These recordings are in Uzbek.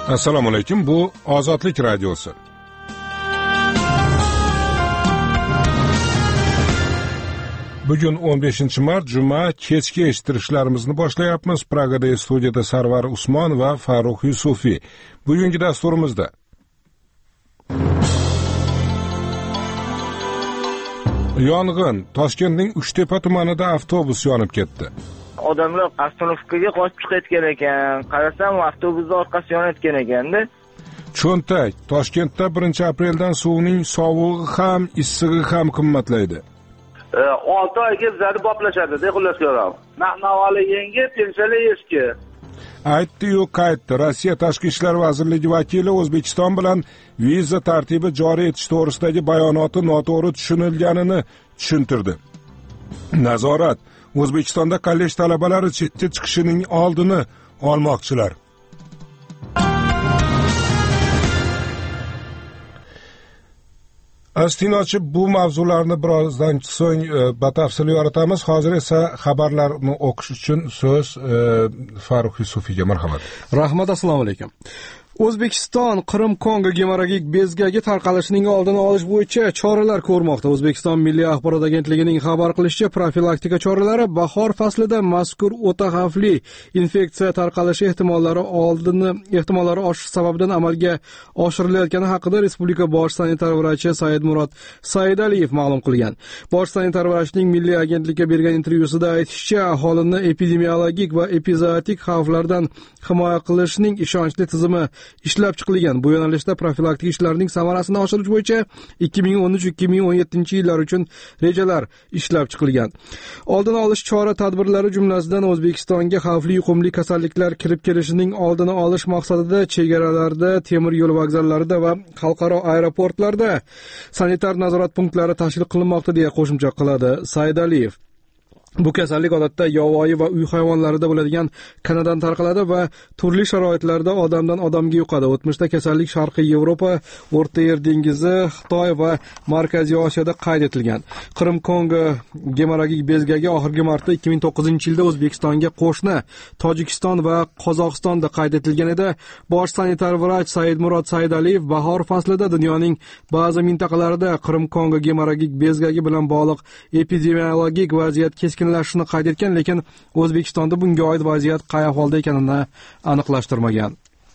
Assalomu alaykum. Bu Ozodlik radiosi. Bugun 15-mart juma kechki eshittirishlarimizni boshlayapmiz. Pragada studiyada Sarvar Usmon va Farruh Yusufiy. Bugungi dasturimizda yong'in. Toshkentning Uchtepa tumanida avtobus yonib ketdi. Odamlar Ostanovkaga qochib chiqayotgan ekan. Qarasam, avtobusning orqasi yonayotgan ekanda. Cho'ntak. Toshkentda 1-apreldan suvning sovug'i ham, issig'i ham qimmatlaydi. 6 oyga zarb boplashadi, xullas ko'ram. Navali yangi, pensiyalar eski. Aytdi-yu qaytdi. Rossiya Tashqi ishlar vazirligi vakili O'zbekiston bilan viza tartibi joriy etish to'g'risidagi bayonoti noto'g'ri tushunilganini tushuntirdi. Nazorat. O'zbekistonda kollej talabalari chetga chiqishining oldini olmoqchilar. Astinochi bu mavzularni birozdan so'ng batafsil yoritamiz. Hozir esa xabarlarni o'qish uchun so'z Farruh Yusufiyga. Marhamat. Rahmat, assalomu alaykum. O'zbekiston Qrim-Kongo gemorragik bezgagi tarqalishining oldini olish bo'yicha choralar ko'rmoqda. O'zbekiston Milliy axborot agentligining xabar qilishicha, profilaktika choralari bahor faslida mazkur o'ta xavfli infeksiya tarqalishi ehtimollari oshishi sababidan amalga oshirilayotgani haqida Respublika bosh sanitar vrachi Saidmurod Saidaliyev ma'lum qilgan. Bosh sanitar vrachning Milliy agentlikka bergan intervyusida aytishicha, aholini epidemiologik va epizootik xavflardan himoya qilishning ishonchli tizimi ishlab chiqilgan. Bu yo'nalishda profilaktik ishlarning samarasini oshirish bo'yicha 2013-2017 yillar uchun rejalar ishlab chiqilgan. Oldini olish chora-tadbirlari jumlasidan O'zbekistonga xavfli yuqumli kasalliklar kirib kelishining oldini olish maqsadida chegaralarda, temir yo'l vokzallarida va xalqaro aeroportlarda sanitar nazorat punktlari tashkil qilinmoqda deya qo'shimcha qiladi Saidaliyev. Bu kasallik odatda yovvoyi va uy hayvonlarida bo'ladigan kanadan tarqaladi va turli sharoitlarda odamdan odamga yuqadi. O'tmishda kasallik Sharqiy Yevropa, O'rta Yer dengizi, Xitoy va Markaziy Osiyoda qayd etilgan. Qrim-Kongo gemorragik bezgagi oxirgi marta 2009-yilda O'zbekistonga qo'shni Tojikiston va Qozog'istonda qayd etilgan edi. Bosh sanitar vrach Saidmurod Saidaliyev bahor faslida dunyoning ba'zi mintaqalarida Qrim-Kongo gemorragik bezgagi bilan bog'liq epidemiologik vaziyat keskinlashishini qayd etgan, lekin O'zbekistonda bunga oid vaziyat qay ahvolda ekanini aniqlashtirmagan.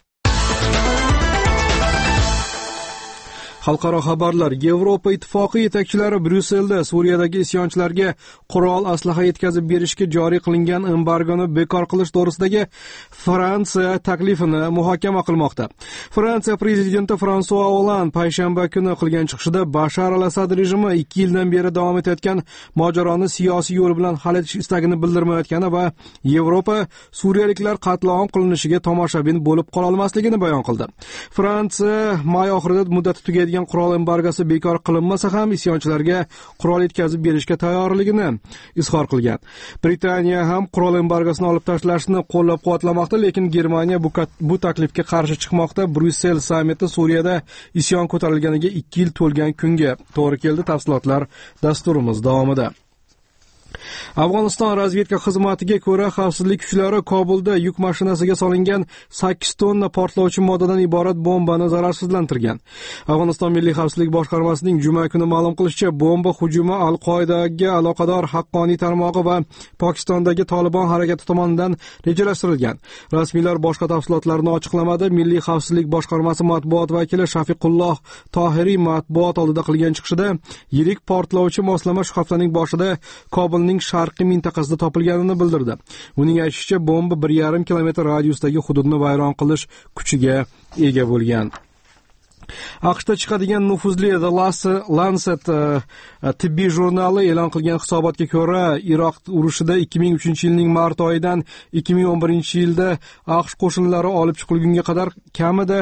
Xalqaro xabarlar. Yevropa ittifoqi yetakchilari Bryusselda Suriyadagi isyonchilarga qurol aslaha yetkazib berishga joriy qilingan embargoni bekor qilish to'g'risidagi Fransiya taklifini muhokama qilmoqda. Fransiya prezidenti François Hollande payshanba kuni qilgan chiqishida Bashar al-Asad rejimi 2 yildan beri davom etayotgan mojaroni siyosiy yo'l bilan hal etish istagini bildirmayotgani va Yevropa suriyaliklar qatl-om qilinishiga tomoshabin bo'lib qola olmasligini bayon qildi. Fransiya may oxirida muddati tugaydigan qurol embargosi bekor qilinmasa ham isyonchilarga qurol yetkazib berishga tayyorligini izhor qilgan. Britaniya ham qurol embargosini olib tashlashni qo'llab-quvvatlamoqda, lekin Germaniya bu taklifga qarshi chiqmoqda. Bryussel sammiti Suriyada isyon ko'tarilganiga 2 yil to'lgan kunga to'g'ri keldi. Tafsilotlar dasturimiz davomida. Afg'oniston razvedka xizmatiga ko'ra, xavfsizlik kuchlari Kobulda yuk mashinasiga solingan 8 tonna portlovchi moddadan iborat bombani zararsizlantirgan. Afg'oniston Milliy xavfsizlik boshqarmasining juma kuni ma'lum qilishicha, bomba hujumi Al-Qoidaga aloqador haqqoniy tarmog'i va Pokistondagi Tolibon harakati tomonidan rejalashtirilgan. Rasmiylar boshqa tafsilotlarni ochiqlamadi. Milliy xavfsizlik boshqarmasi matbuot vakili Shafiqulloh Tohiriy matbuot oldida qilgan chiqishida yirik portlovchi moslama shu haftaning boshida Kobulning sharqiy mintaqasida topilganini bildirdi. Uning aytishicha, bomba 1,5 kilometr radiusdagi hududni vayron qilish kuchiga ega bo'lgan. AQShda chiqadigan nufuzli The Lancet tibbiy jurnali e'lon qilgan hisobotga ko'ra, Iroq urushida 2003-yilning mart oyidan 2011-yilda AQSh qo'shinlari olib chiqilgunga qadar kamida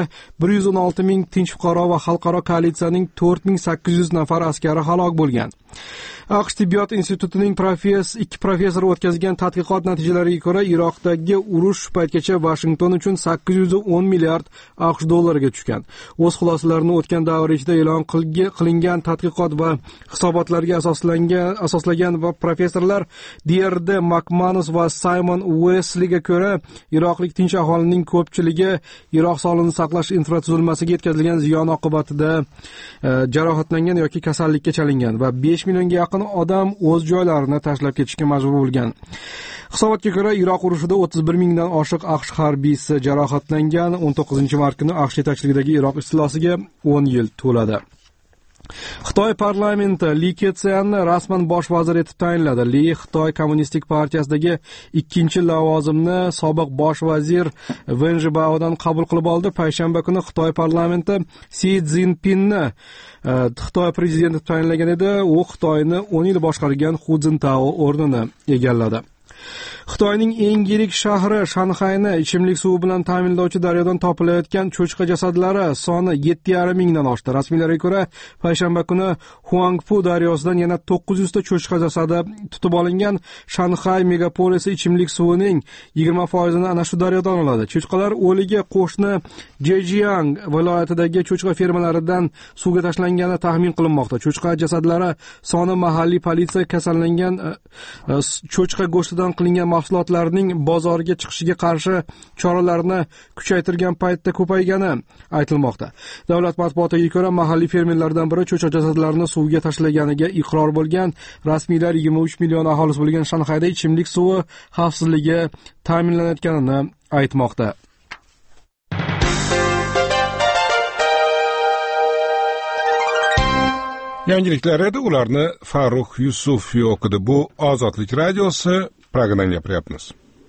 116 ming tinch fuqaro va xalqaro koalitsiyaning 4800 nafar askari halok bo'lgan. AQSh tibbiyot institutining ikki professori o'tkazgan tadqiqot natijalariga ko'ra, Iroqdagi urush paytgacha Washington uchun 810 milliard AQSh dollariga tushgan. O'z xulosalarini o'tgan davr ichida e'lon qilingan tadqiqot va hisobotlarga asoslagan va professorlar D.R.D. McManus va Simon Wesleyga ko'ra, iroqlik tinch aholining ko'pchiligi Iroq sog'liqni saqlash infratuzilmasiga yetkazilgan ziyon oqibatida jarohatlangan yoki kasallikka chalingan va 5 millionga yaqin odam o'z joylarini tashlab ketishga majbur bo'lgan. Hisobotga ko'ra, Iroq urushida 31 mingdan oshiq AQSh harbiysi jarohatlangan. 19-mart kuni AQSh yetakchiligidagi Iroq istilosiga 10 yil to'ladi. Xitoy parlamenti Li Keqianni rasman bosh vazir etib tayinladi. Li Xitoy Kommunistik partiyasidagi ikkinchi lavozimni sobiq bosh vazir Wen Jiaodan qabul qilib oldi. Payshanba kuni Xitoy parlamenti Si Szinpinni Xitoy prezidenti etib tayinlagan edi. U Xitoyni 10 yil boshqargan Hu Jintao o'rnini egalladi. Xitoyning eng yirik shahri Shanxayni ichimlik suvi bilan ta'minlovchi daryodan topilayotgan cho'chqa jasadlari soni 7,5 mingdan oshdi. Rasmiylarga ko'ra, payshanba kuni Huangpu daryosidan yana 900 ta cho'chqa jasadi tutib olingan. Shanxay megapolisi ichimlik suvining 20% ana shu daryodan oladi. Cho'chqalar o'ligi qo'shni Zhejiang viloyatidagi cho'chqa fermalaridan suvga tashlangani taxmin qilinmoqda. Cho'chqa jasadlari soni mahalliy politsiya kasallangan cho'chqa go'shtidan qilingan mahsulotlarning bozorga chiqishiga qarshi choralarni kuchaytirgan paytda ko'paygani aytilmoqda. Davlat matbuotiga ko'ra, mahalliy fermerlardan biri cho'chqa jasadlarini suvga tashlaganiga iqror bo'lgan. Rasmiylar 23 million aholisi bo'lgan Shanxayda ichimlik suvi xavfsizligi ta'minlanayotganini aytmoqda. Yangiliklar edi, ularni Farruh Yusuf o'qidi. Bu Ozodlik radiosi, Pragadan gapiryapmiz.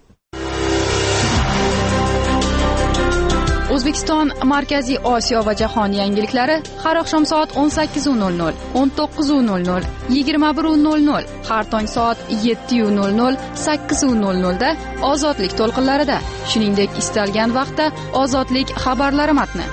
O'zbekiston, Markaziy Osiyo va jahon yangiliklari har oqshom soat 18:00, 19:00, 21:00, har tong soat 7:00, 8:00 da Ozodlik to'lqinlarida. Shuningdek, istalgan vaqtda Ozodlik xabarlari matni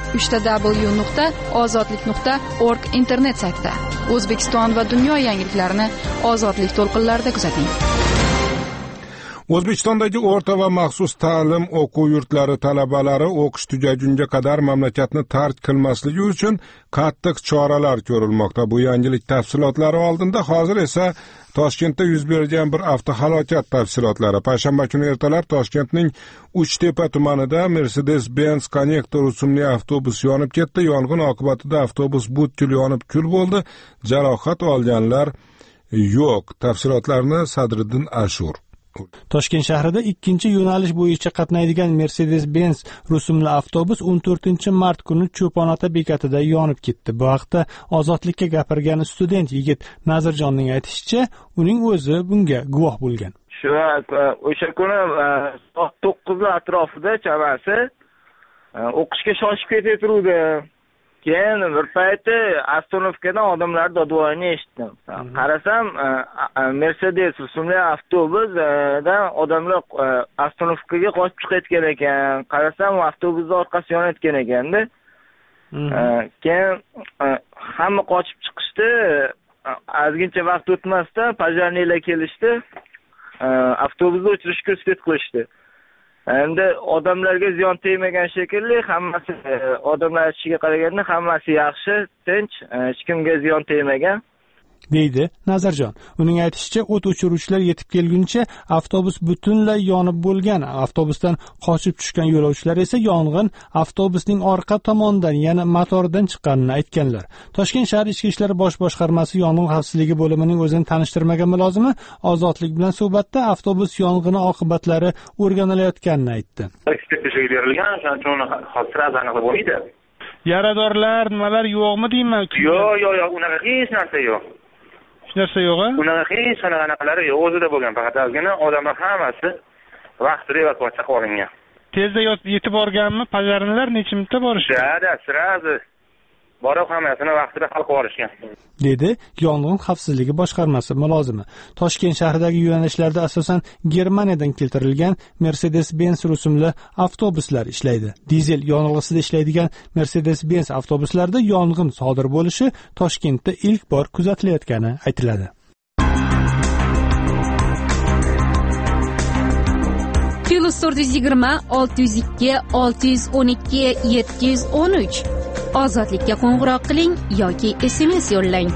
www.ozodlik.org internet saytida. O'zbekiston va dunyo yangiliklarini Ozodlik to'lqinlarida kuzating. O'zbekistondagi o'rta va maxsus ta'lim o'quv yurtlari talabalari o'qish tugagunga qadar mamlakatni tark qilmasligi uchun qattiq choralar ko'rilmoqda. Bu yangilik tafsilotlari oldinda, hozir esa Toshkentda yuz bergan bir avtohalokat tafsilotlari. Payshanba kuni ertalab Toshkentning Uchtepa tumanida Mercedes-Benz Connector rusumli avtobus yonib ketdi. Yong'in oqibatida avtobus butkul yonib kul bo'ldi. Jarohat olganlar yo'q. Tafsilotlarni Sadriddin Ashur. Toshkent shahrida ikkinchi yo'nalish bo'yicha qatnaydigan Mercedes-Benz rusumli avtobus 14-mart kuni Cho'ponota bekatida yonib ketdi. Bu haqda Ozodlikka gapirgan student yigit Nazirjonning aytishicha, uning o'zi bunga guvoh bo'lgan. O'sha kuni soat 9 atrofida chamasi o'qishga shoshib ketayotgandi. Keyin bir payti Astonovkadan odamlar dodvoyini eshitdim. Qarasam, Mercedes rusumli avtobusdan odamlar Astonovkaga qochib chiqayotgan ekan. Qarasam, avtobusning orqasi yonayotgan ekanda. Keyin hamma qochib chiqishdi. Ozgincha vaqt o'tmasdan pajarnilar kelishdi. Avtobusni o'chirishga ko'rsatib qo'yishdi. Endi odamlarga ziyon tegmagan shekilli, hammasi odamlar aytishiga qaraganda hammasi yaxshi, tinch, hech kimga ziyon tegmagan. deydi Nazarjon. Uning aytishicha, o't o'chiruvchilar yetib kelguncha avtobus butunlay yonib bo'lgan. Avtobusdan qochib tushgan yo'lovchilar esa yong'in avtobusning orqa tomonidan, ya'ni motordan chiqqanini aytganlar. Toshkent shahar ichki ishlar bosh boshqarmasi yong'in xavfsizligi bo'limining o'zini tanishtirmagan mulozimi Ozodlik bilan suhbatda avtobus yong'ini oqibatlari o'rganilayotganini aytdi. Yaradorlar, nimalar yo'qmi deyman? Yo'q, unaqa hech narsa yo'q. Hech narsa yo'q-a? Unaqa hech qanaqalari yo'q, o'zida bo'lgan, faqat ozgina odamlar hammasi vaqtida evakuatsiya qilingan. Tezda yetib borganmi? Pajarnilar necha minutda borishdi? Sirazi borib hammasini vaqtida hal qilib olishgan, dedi yong'in xavfsizligi boshqarmasi mulozimi. Toshkent shahridagi yo'nalishlarda asosan Germaniyadan keltirilgan Mercedes-Benz rusumli avtobuslar ishlaydi. Dizel yonilg'isida ishlaydigan Mercedes-Benz avtobuslarda yong'in sodir bo'lishi Toshkentda ilk bor kuzatilayotgani aytiladi. +420 602 612 713. Ozodlikka qo'ng'iroq qiling yoki SMS yo'llang.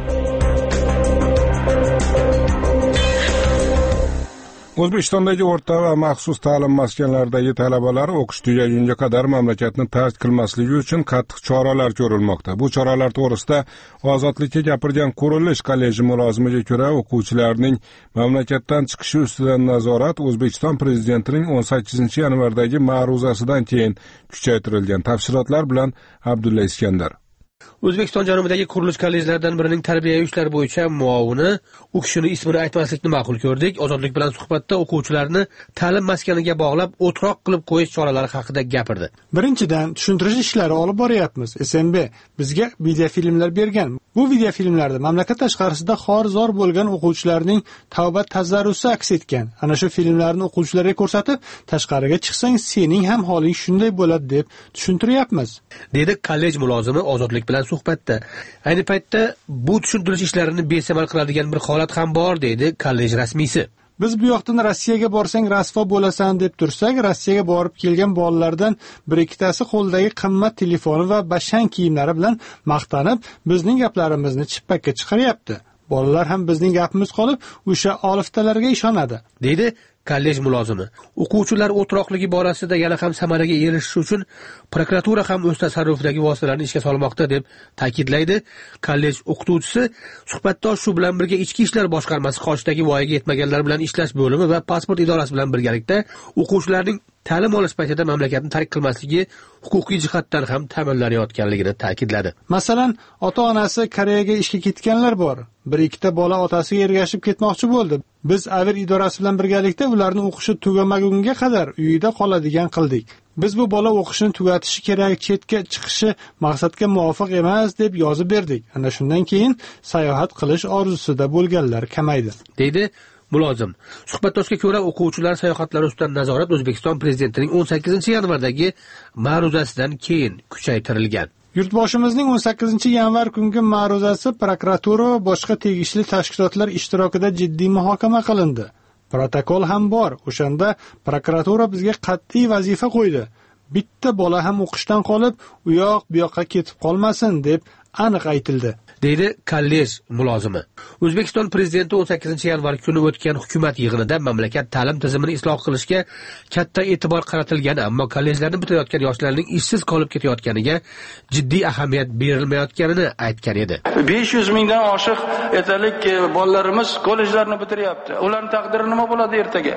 O'zbekistondagi o'rta va maxsus ta'lim maskanlaridagi talabalar o'qish tugagunga qadar mamlakatni tark qilmasligi uchun qattiq choralar ko'rilmoqda. Bu choralar to'g'risida Ozodlikka gapirgan qurilish kolleji mulozimiga ko'ra, o'quvchilarning mamlakatdan chiqishi ustidan nazorat O'zbekiston prezidentining 18-yanvardagi ma'ruzasidan keyin kuchaytirilgan. Tafsilotlar bilan Abdulla Iskandar. O'zbekiston janubidagi qurilish kollejlaridan birining tarbiyaviy ishlar bo'yicha muovini u kishini ismini aytmaslikni ma'qul ko'rdik. Ozodlik bilan suhbatda o'quvchilarni ta'lim maskaniga bog'lab o'troq qilib qo'yish choralari haqida gapirdi. Birinchidan, tushuntirish ishlari olib boryapmiz. SMB bizga videofilmlar bergan. Bu videofilmlarda mamlakat tashqarisida xorizor bo'lgan o'quvchilarning tavba tazarrusi aks etgan. Ana shu filmlarni o'quvchilarga ko'rsatib, tashqariga chiqsang sening ham holing shunday bo'ladi deb tushuntiryapmiz, dedi kollej mulozimi Ozodlik bilan suhbatda. Ayni paytda bu tushuntirish ishlarini besamar qiladigan bir holat ham bor, deydi kollej rasmiysi. Biz bu yoqdan Rossiyaga borsang rasvo bo'lasan deb tursak, Rossiyaga borib kelgan bolalardan bir ikkitasi qo'ldagi qimmat telefoni va bashang kiyimlari bilan maqtanib, bizning gaplarimizni chippakka chiqaryapti. Bolalar ham bizning gapimiz qolib, o'sha oliftalarga ishonadi, deydi kollej mulozimi. O'quvchilar o'troqligi borasida yana ham samaraga erishish uchun prokuratura ham o'z tasarrufidagi vositalarni ishga solmoqda deb ta'kidlaydi kollej o'qituvchisi. Suhbatdosh shu bilan birga Ichki ishlar boshqarmasi qoshidagi voyaga yetmaganlar bilan ishlash bo'limi va pasport idorasi bilan birgalikda o'quvchilarning ta'lim olish paytida mamlakatni tark qilmasligi huquqiy jihatdan ham ta'minlanayotganligini ta'kidladi. Masalan, ota-onasi Koreyaga ishga ketganlar bor. Bir ikkita bola otasiga ergashib ketmoqchi bo'ldi. Biz Avir idorasi bilan birgalikda ularni o'qishi tugamagunga qadar uyida qoladigan qildik. Biz bu bola o'qishini tugatishi kerak, chetga chiqishi maqsadga muvofiq emas deb yozib berdik. Ana shundan keyin sayohat qilish orzusida bo'lganlar kamaydi, deydi mulozim. Suhbatdoshga ko'ra, o'quvchilar sayohatlari ustidan nazorat O'zbekiston prezidentining 18-yanvardagi ma'ruzasidan keyin kuchaytirilgan. Yurtboshimizning 18-yanvar kungi ma'ruzasi prokuratura va boshqa tegishli tashkilotlar ishtirokida jiddiy muhokama qilindi. Protokol ham bor. O'shanda prokuratura bizga qat'iy vazifa qo'ydi. Bitta bola ham o'qishdan qolib, u yoq bu yoqqa ketib qolmasin deb aniq aytildi, deydi kollej mulozimi. O'zbekiston prezidenti 18-yanvar kuni o'tgan hukumat yig'inida mamlakat ta'lim tizimini isloh qilishga katta e'tibor qaratilgan, ammo kollejlarni bitirayotgan yoshlarning ishsiz qolib ketayotganiga jiddiy ahamiyat berilmayotganini aytgan edi. 500 mingdan oshiq etalik bolalarimiz kollejlarni bitiryapti. Ularning taqdiri nima bo'ladi ertaga?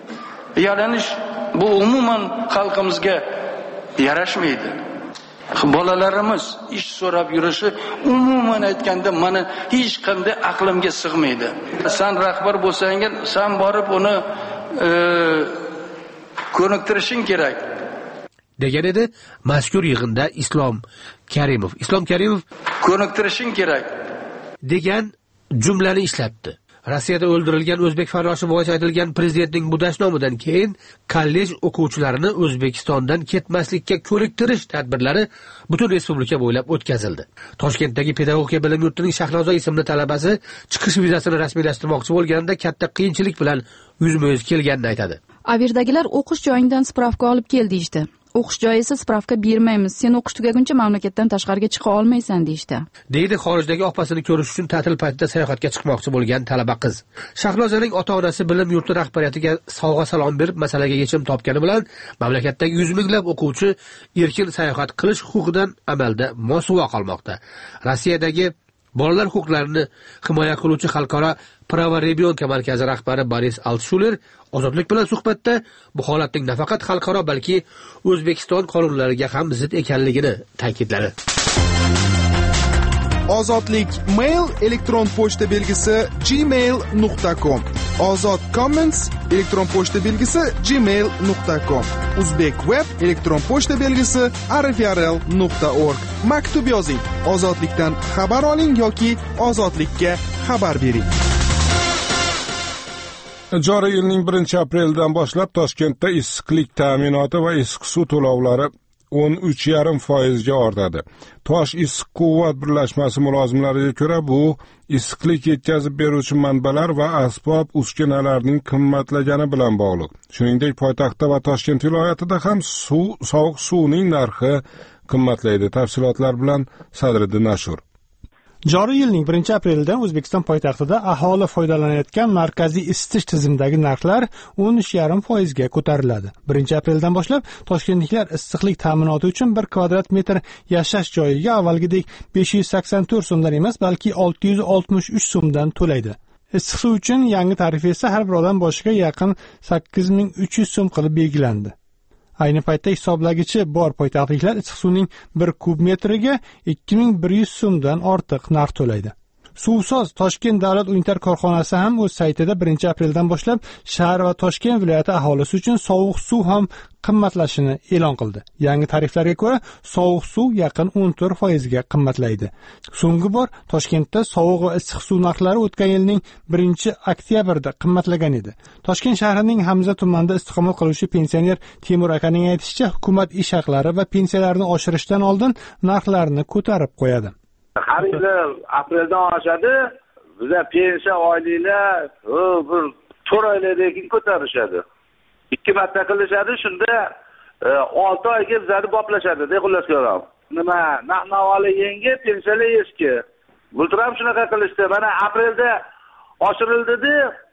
Yalanish bu umuman xalqimizga yarashmaydi. Bolalarimiz ish so'rab yurishi umuman aytganda meni hech qanday aqlimga sig'maydi. Sen rahbar bo'lsang, sen borib uni ko'niktirishing kerak, degan edi mazkur yig'inda Islom Karimov ko'niktirishing kerak degan jumlani ishlatdi. Rossiyada o'ldirilgan o'zbek farroshi voiz aytilgan prezidentning bu dashnomidan keyin kollej o'quvchilarini O'zbekistondan ketmaslikka ko'niktirish tadbirlari butun respublika bo'ylab o'tkazildi. Toshkentdagi pedagogika bilim yurtining Shahnoza ismli talabasi chiqish vizasini rasmiylashtirmoqchi bo'lganida katta qiyinchilik bilan yuzma-yuz kelganini aytadi. Avirdagilar o'qish joyidan spravka olib kel deydi. O'qish joyi esa spravka bermaymiz. Sen o'qish tugaguncha mamlakatdan tashqariga chiqa olmaysan deydi. Deydi xorijdagi opasini ko'rish uchun ta'til paytida sayohatga chiqmoqchi bo'lgan talaba qiz. Shahnozaning ota-onasi bilim yurti rahbariyatiga sovg'a salom berib masalaga yechim topgani bilan mamlakatdagi 100 minglab o'quvchi erkin sayohat qilish huquqidan amalda mosuvo qolmoqda. Rossiyadagi bolalar huquqlarini himoya qiluvchi xalqaro Prava Rebionka markazi rahbari Boris Altshuler Ozodlik bilan suhbatda bu holatning nafaqat xalqaro, balki O'zbekiston qonunlariga ham zid ekanligini ta'kidladi. Ozodlik mail elektron pochta belgisi gmail.com, Ozod comments elektron pochta belgisi gmail.com, Uzbek web elektron pochta belgisi rfrl.org. Maktub yozing, Ozodlikdan xabar oling yoki Ozodlikka xabar bering. Joriy yilning 1-aprelidan boshlab Toshkentda issiqlik ta'minoti va issiq suv to'lovlari 13,5% ortadi. Tosh issiq quvvat birlashmasi mulozimlariga ko'ra, bu issiqlik yetkazib beruvchi manbalar va asbob uskunalarning qimmatlagani bilan bog'liq. Shuningdek, poytaxtda va Toshkent viloyatida ham sovuq suvning narxi qimmatlaydi. Tafsilotlar bilan Sadriddin Ashur. Joriy yilning 1-aprelidan O'zbekiston poytaxtida aholi foydalanayotgan markaziy isitish tizimidagi narxlar 13,5% ga ko'tariladi. 1-apreldan boshlab toshkentliklar issiqlik ta'minoti uchun 1 kvadrat metr yashash joyiga avvalgidek 584 so'mdan emas, balki 663 so'mdan to'laydi. Issiq suv uchun yangi tarif esa har bir odam boshiga yaqin 8300 so'm qilib belgilandi. Ayni paytda hisoblagichi bor poytaxtliklar issiq suvning 1 kub metriga 2100 so'mdan ortiq narx to'laydi. Suvsoz Toshkent davlat unitar korxonasi ham o'z saytida 1-apreldan boshlab shahar va Toshkent viloyati aholisi uchun sovuq suv ham qimmatlashini e'lon qildi. Yangi tariflarga ko'ra sovuq suv yaqin 14% ga qimmatlaydi. So'nggi bor Toshkentda sovuq va issiq suv narxlari o'tgan yilning 1-oktyabrda qimmatlagan edi. Toshkent shahrining Hamza tumanida istiqomat qiluvchi pensioner Temur akaning aytishicha, hukumat ish haqlari va pensiyalarni oshirishdan oldin narxlarni ko'tarib qo'yadi. Har yili apreldan oshadi. Bizlar pensiya oyliklar bir 4 oylardan keyin ko'tarishadi. 2 marta qilishadi, shunda 6 oyga bizlarni boplashadi, xullas ko'ram. Nima, navali yangi, pensiyalar eski. Bultur ham shunaqa qilishdi. Mana aprelda oshirildi-da,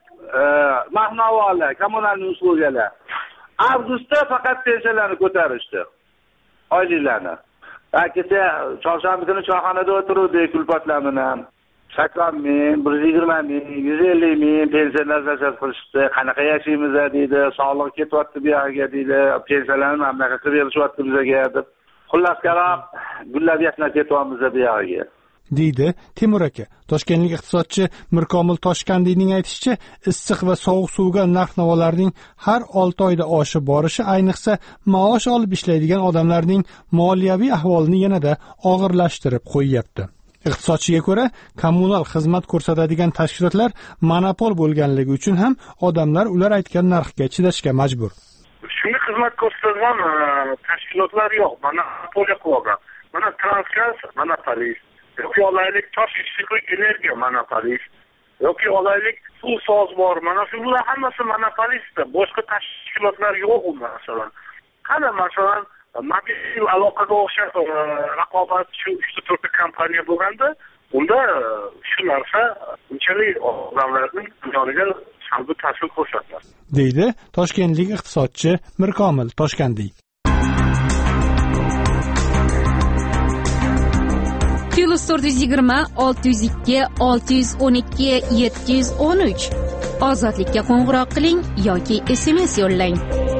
navali kommunalniy uslugalar. Avgustda faqat pensiyalarni ko'tarishdi. Oyliklarni. Kecha chorshanba kuni choyxonada o'tirdik, kulpatlar bilan 80 ming, 120 ming, 150 ming pensiyalar nasab qilishdi. Qanaqa yashaymiz deydi, sog'liq ketyapti bu yerga deydi, pensiyalarni mamlakat qilib berishyapti bizga deb. Xullas kalom, gullab yashnab ketyapmiz bu yerga. deydi Temur aka. Toshkentlik iqtisodchi Mirkomil Toshkandiyning aytishicha, issiq va sovuq suvga narx-navolarning har 6 oyda oshib borishi ayniqsa maosh olib ishlaydigan odamlarning moliyaviy ahvolini yanada og'irlashtirib qo'yyapti. Iqtisodchiga ko'ra, kommunal xizmat ko'rsatadigan tashkilotlar monopol bo'lganligi uchun ham odamlar ular aytgan narxga chidashga majbur. Shunday xizmat ko'rsatadigan tashkilotlar yo'q, monopoliya qilgan. Mana Transgaz monopolist, yoki olaylik tosh issiqlik energiya monopolist, yoki olaylik suv soz bor. Mana shular hammasi monopolist. Boshqa tashkilotlar yo'q masalan. Qani masalan mobil aloqaga o'xshash raqobatchi 3-4 kompaniya bo'lganda, unda shu narsa unchalik odamlarning joniga salbiy ta'sir ko'rsatadi, deydi toshkentlik iqtisodchi Mirkomil Toshkandiy. +420 602 612 713 ozodlikka qo'ng'iroq qiling yoki SMS yo'llang.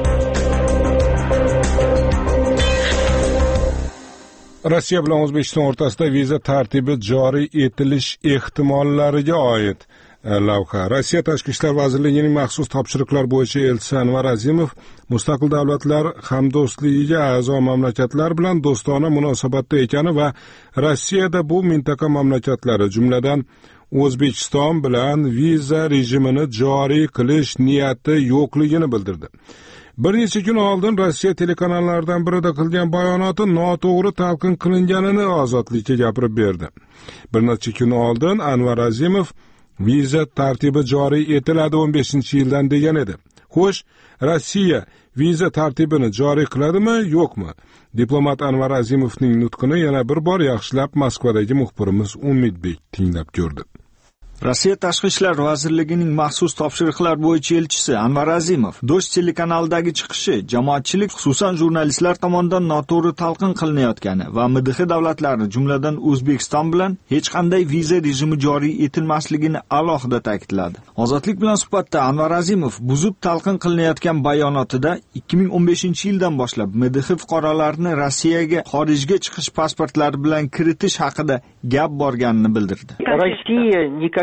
Rossiya bilan O'zbekiston o'rtasida viza tartibi joriy etilish ehtimollariga oid lavha. Rossiya Tashqi ishlar vazirligining maxsus topshiriqlar bo'yicha elchisi Anvar Azimov mustaqil davlatlar hamdo'stligiga a'zo mamlakatlar bilan do'stona munosabatda ekani va Rossiyada bu mintaqa mamlakatlari, jumladan O'zbekiston bilan viza rejimini joriy qilish niyati yo'qligini bildirdi. Bir necha kun oldin Rossiya telekanallaridan birida qilgan bayonoti noto'g'ri talqin qilinganini ozodlikka gapirib berdi. Bir necha kun oldin Anvar Azimov viza tartibi joriy etiladi 15-yildan degan edi. Xo'sh, Rossiya viza tartibini joriy qiladimi, yo'qmi? Diplomat Anvar Azimovning nutqini yana bir bor yaxshilab Moskvadagi muxbirimiz Umidbek tinglab ko'rdi. Rossiya Tashqi ishlar vazirligining maxsus topshiriqlar bo'yicha elchisi Anvar Azimov Do'st telekanalidagi chiqishi jamoatchilik, xususan jurnalistlar tomonidan noto'g'ri talqin qilinayotgani va MDH davlatlari, jumladan O'zbekiston bilan hech qanday viza rejimi joriy etilmasligini alohida ta'kidladi. Ozodlik bilan suhbatda Anvar Azimov buzib talqin qilinayotgan bayonotida 2015-yildan boshlab MDH fuqarolarini Rossiyaga xorijga chiqish pasportlari bilan kiritish haqida gap borganini bildirdi. Rossiya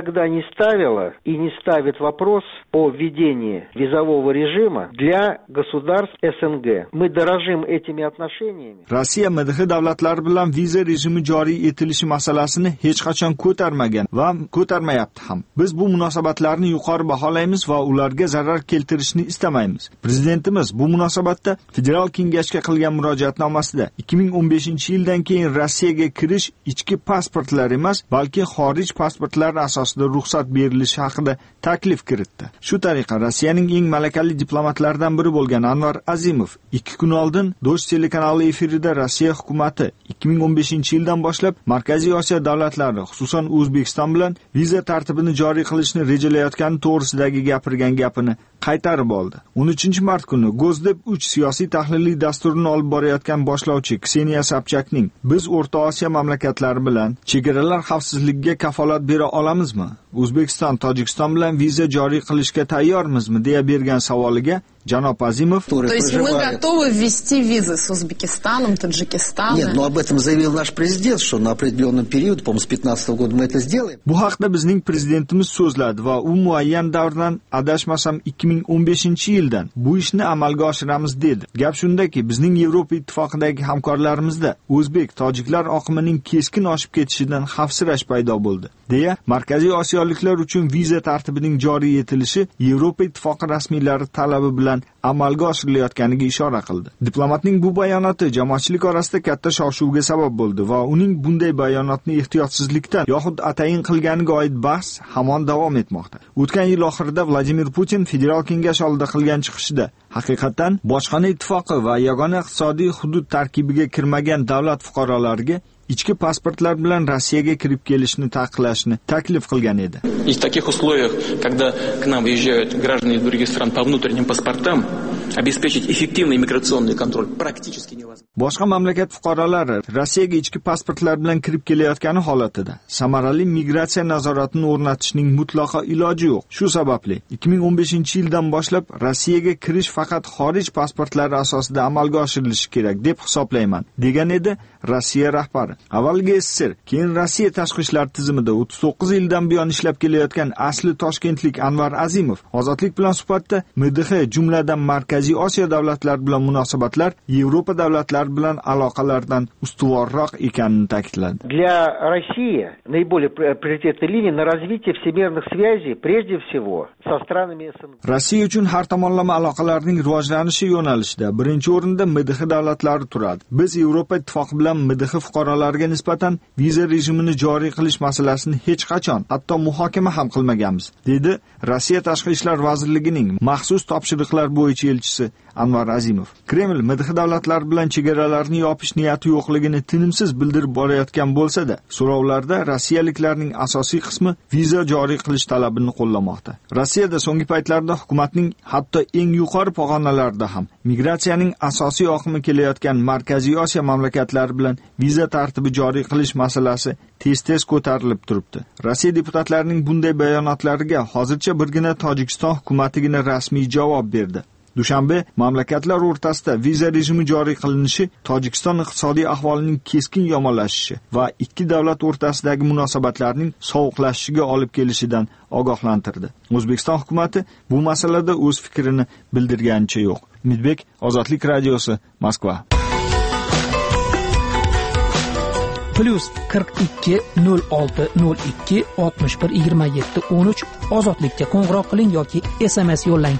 никогда не ставила и не ставит вопрос о введении визового режима для государств СНГ. Мы дорожим этими отношениями. Rossiya MDH davlatlari bilan viza rejimi joriy etilishi masalasini hech qachon ko'tarmagan va ko'tarmayapti ham. Biz bu munosabatlarni yuqori baholaymiz va ularga zarar keltirishni istamaymiz. Prezidentimiz bu munosabatda Federal Kengashga qilgan murojaatnomasida 2015-yildan keyin Rossiyaga kirish ichki pasportlar emas, balki xorij pasportlari asosida ruxsat berilishi haqida taklif kiritdi. Shu tariqa Rossiyaning eng malakali diplomatlaridan biri bo'lgan Anvar Azimov 2 kun oldin Dosh telekanali efirida Rossiya hukumatı 2015-yildan boshlab Markaziy Osiyo davlatlari, xususan O'zbekiston bilan viza tartibini joriy qilishni rejalayotgani to'g'risidagi gapirgan gapini qaytarib oldi. 13-mart kuni Go'zdeb 3 siyosiy tahliliy dasturini olib borayotgan boshlovchi Kseniya Sobchakning biz O'rta Osiyo mamlakatlari bilan chegaralar xavfsizligiga kafolat bera olamizmi? O'zbekiston, Tojikiston bilan viza joriy qilishga tayyormizmi deya bergan savoliga Janob Azimov: То есть мы готовы ввести визы с Узбекистаном, Таджикистаном. Нет, но об этом заявил наш президент, что на определенном периоде, по-моему, с 2015 года мы это сделаем. Bu haqda bizning prezidentimiz so'zladi va u muayyan davrdan adashmasam 2015-yildan bu ishni amalga oshiramiz dedi. Gap shundaki, bizning Yevropa ittifoqidagi hamkorlarimizda o'zbek, tojiklar oqimining keskin oshib ketishidan xavfsirash paydo bo'ldi, deya Markaziy Osiyoliklar uchun viza tartibining joriy etilishi Yevropa ittifoqi rasmiylari talabi bilan amalga oshirilayotganiga ishora qildi. Diplomatning bu bayonoti jamoatchilik orasida katta shov-shuvga sabab bo'ldi va uning bunday bayonotni ehtiyotsizlikdan yoxud atayin qilganiga oid bahs hamon davom etmoqda. O'tgan yil oxirida Vladimir Putin Federal Kengash oldida qilgan chiqishida haqiqatan bojxona ittifoqi va yagona iqtisodiy hudud tarkibiga kirmagan davlat fuqarolariga ichki pasportlar bilan Rossiyaga kirib kelishni taqiqlashni taklif qilgan edi. И в таких условиях, когда к нам выезжают граждане из других стран по внутренним паспортам, обеспечить эффективный миграционный контроль практически невозможно. Boshqa mamlakat fuqarolari Rossiyaga ichki pasportlar bilan kirib kelayotgani holatida samarali migratsiya nazoratini o'rnatishning mutlaqo iloji yo'q. Shu sababli 2015-yildan boshlab Rossiyaga kirish faqat xorij pasportlari asosida amalga oshirilishi kerak deb hisoblayman, degan edi Rossiya rahbari. Avvalgi SSR, keyin Rossiya tashqi ishlar tizimida 39 yildan buyon ishlab kelayotgan asli toshkentlik Anvar Azimov ozodlik bilan suhbatda MDH jumladan Markaziy Osiyo davlatlari bilan munosabatlar Yevropa davlatlari bilan aloqalardan ustuvorroq ekanini ta'kidladi. Для России наиболее приоритетной линией на развитие всемирных связей прежде всего со странами СНГ. Rossiya uchun har tomonlama aloqalarning rivojlanishi yo'nalishida birinchi o'rinda MDH davlatlari turadi. Biz Yevropa ittifoqi bilan MDH fuqarolariga nisbatan viza rejimini joriy qilish masalasini hech qachon hatto muhokama ham qilmaganmiz, dedi Rossiya Tashqi ishlar vazirligining maxsus topshiriqlar bo'yicha elchisi Anvar Azimov. Kreml MDH davlatlari bilan chegaralarni yopish niyati yo'qligini tinimsiz bildirib borayotgan bo'lsa-da, so'rovlarda rossiyaliklarning asosiy qismi viza joriy qilish talabini qo'llamoqda. Rossiyada so'nggi paytlarda hukumatning hatto eng yuqori pog'onalarida ham migratsiyaning asosiy oqimi kelayotgan Markaziy Osiyo mamlakatlari bilan viza tartibi joriy qilish masalasi tez-tez ko'tarilib turibdi. Rossiya deputatlarining bunday bayonotlariga hozircha birgina Tojikiston hukumatigina rasmiy javob berdi. Dushanbe mamlakatlar o'rtasida viza rejimi joriy qilinishi Tojikiston iqtisodiy ahvolining keskin yomonlashishi va ikki davlat o'rtasidagi munosabatlarning sovuqlashishiga olib kelishidan ogohlantirdi. O'zbekiston hukumatı bu masalada o'z fikrini bildirganicha yo'q. Umidbek, Ozodlik radiosi, Moskva. +42 06 02 61 27 13 ozodlikka qo'ng'iroq qiling yoki SMS yo'llang.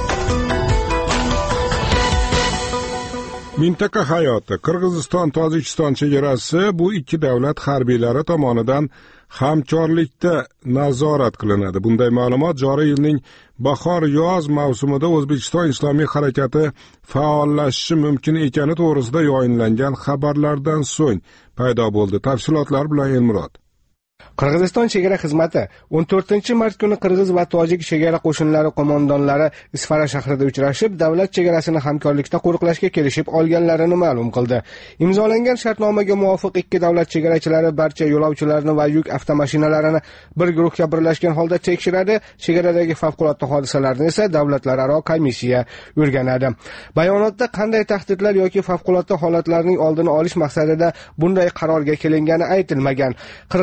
Mintaqa hayoti. Qirg'iziston-Tojikiston chegarasi bu ikki davlat harbiylari tomonidan hamkorlikda nazorat qilinadi. Bunday ma'lumot joriy yilning bahor-yoz mavsumida O'zbekiston Islomiy harakati faollashishi mumkin ekani to'g'risida yoyinlangan xabarlardan so'ng paydo bo'ldi. Tafsilotlar bilan Elmurod. Qirg'iziston chegara xizmati 14-mart kuni Qirg'iz va Tojik chegara qo'shinlari qo'mondonlari Isfara shahrida uchrashib, davlat chegarasini hamkorlikda qo'riqlashga kelishib olganlarini ma'lum qildi. Imzolangan shartnomaga muvofiq ikki davlat chegarachilari barcha yo'lovchilarni va yuk avtomashinalarini bir guruhga birlashgan holda tekshiradi. Chegaradagi favqulodda hodisalarni esa davlatlararo komissiya o'rganadi. Bayonotda qanday tahdidlar yoki favqulodda holatlarning oldini olish maqsadida bunday qarorga kelingani aytilmagan. Qirg'iziston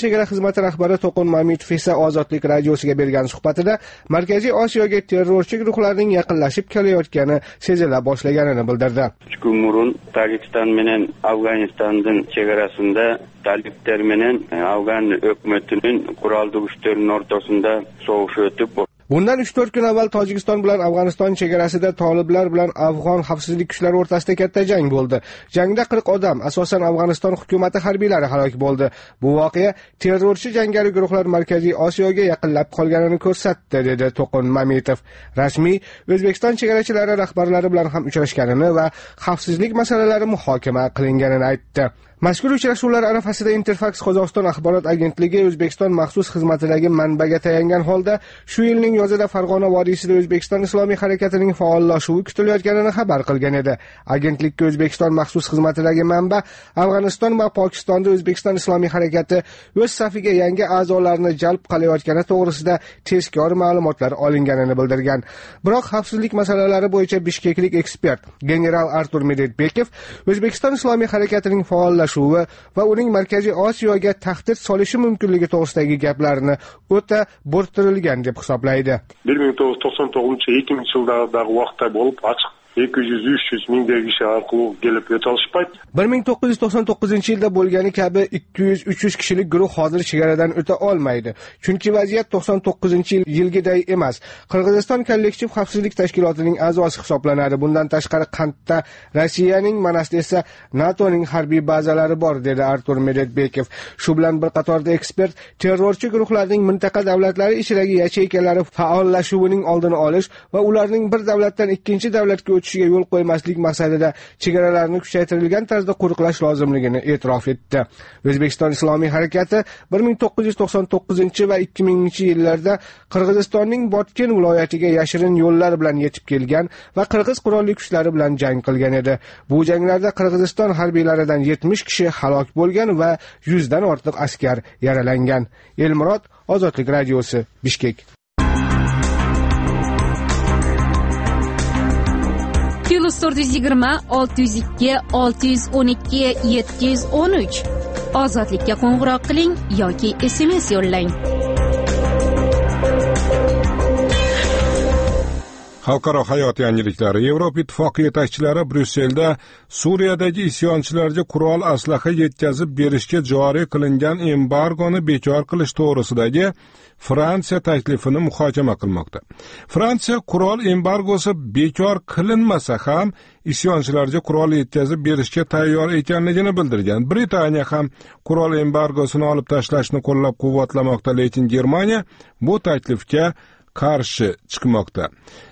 chegara xizmati rahbari To'qin Mamitov esa Ozodlik radiosiga bergan suhbatida Markaziy Osiyoga terrorchi guruhlarning yaqinlashib kelayotgani sezila boshlaganini bildirdi. 3 kun burun Tojikiston bilan Afg'onistonning chegarasida taliblar bilan Afg'on hukumatining qurolli kuchlarining o'rtasida so'g'ish o'tib Bundan 3-4 kun avval Tojikiston bilan Afg'oniston chegarasida toliblar bilan afg'on xavfsizlik kuchlari o'rtasida katta jang bo'ldi. Jangda 40 odam, asosan Afg'oniston hukumati harbiylari halok bo'ldi. Bu voqea terrorchi jangari guruhlar Markaziy Osiyoga yaqinlab qolganini ko'rsatdi, dedi To'qin Mamitov. Rasmiy O'zbekiston chegarachilari rahbarlari bilan ham uchrashganini va xavfsizlik masalalari muhokama qilinganini aytdi. Mazkur uchrashuvlar arafasida Interfax Qozog'iston axborot agentligi O'zbekiston maxsus xizmatidagi manbaga tayangan holda shu yilning yozida Farg'ona vodiysida O'zbekiston Islomiy harakatining faollashuvi kutilayotganini xabar qilgan edi. Agentlikka O'zbekiston maxsus xizmatidagi manba Afg'oniston va Pokistonda O'zbekiston Islomiy harakati o'z safiga yangi a'zolarni jalb qilayotgani to'g'risida tezkor ma'lumotlar olinganini bildirgan. Biroq xavfsizlik masalalari bo'yicha bishkeklik ekspert general Artur Medvedbekev O'zbekiston Islomiy harakatining faollashuvi va uning Markaziy Osiyoga tahdid solishi mumkinligi to'g'risidagi gaplarini o'ta bo'rttirilgan deb hisoblaydi. 1999-2000 vaqtda bo'lib ochiq 200-300 mingdek kishi orqali kelib o'ta olishmaydi. 1999-yilda bo'lgani kabi 200-300 kishilik guruh hozir chegaradan o'ta olmaydi. Chunki vaziyat 99-yilgiday emas. Qirg'iziston kollektiv xavfsizlik tashkilotining a'zosi hisoblanadi. Bundan tashqari Qandda Rossiyaning, Manasda esa NATOning harbiy bazalari bor, dedi Artur Medvedbekev. Shu bilan bir qatorda ekspert terrorchi guruhlarning mintaqa davlatlari ichidagi yacheykalari faollashuvining oldini olish va ularning bir davlatdan ikkinchi davlatga o'tishiga yo'l qo'ymaslik maqsadida chegaralarni kuchaytirilgan tarzda qo'riqlash lozimligini e'tirof etdi. O'zbekiston Islomiy harakati 1999 va 2000-yillarda Qirg'izistonning Botken viloyatiga yashirin yo'llar bilan yetib kelgan va qirg'iz qurolli kuchlari bilan jang qilgan edi. Bu janglarda Qirg'iziston harbiylaridan 70 kishi halok bo'lgan va 100 dan ortiq askar yaralangan. Elmurod, Ozodlik radiosi, Bishkek. +420 602 612 713 Ozodlikka qo'ng'iroq qiling yoki SMS yo'llang. Xalqaro hayot yangiliklari. Yevropa Ittifoqi yetakchilari Bryusselda Suriyadagi isyonchilarga qurol aslaha yetkazib berishga joriy qilingan embargoni bekor qilish to'g'risidagi Fransiya taklifini muhokama qilmoqda. Fransiya qurol embargosi bekor qilinmasa ham isyonchilarga qurol yetkazib berishga tayyor ekanligini bildirgan. Britaniya ham qurol embargosini olib tashlashni qo'llab-quvvatlamoqda, lekin Germaniya bu taklifga qarshi chiqmoqda.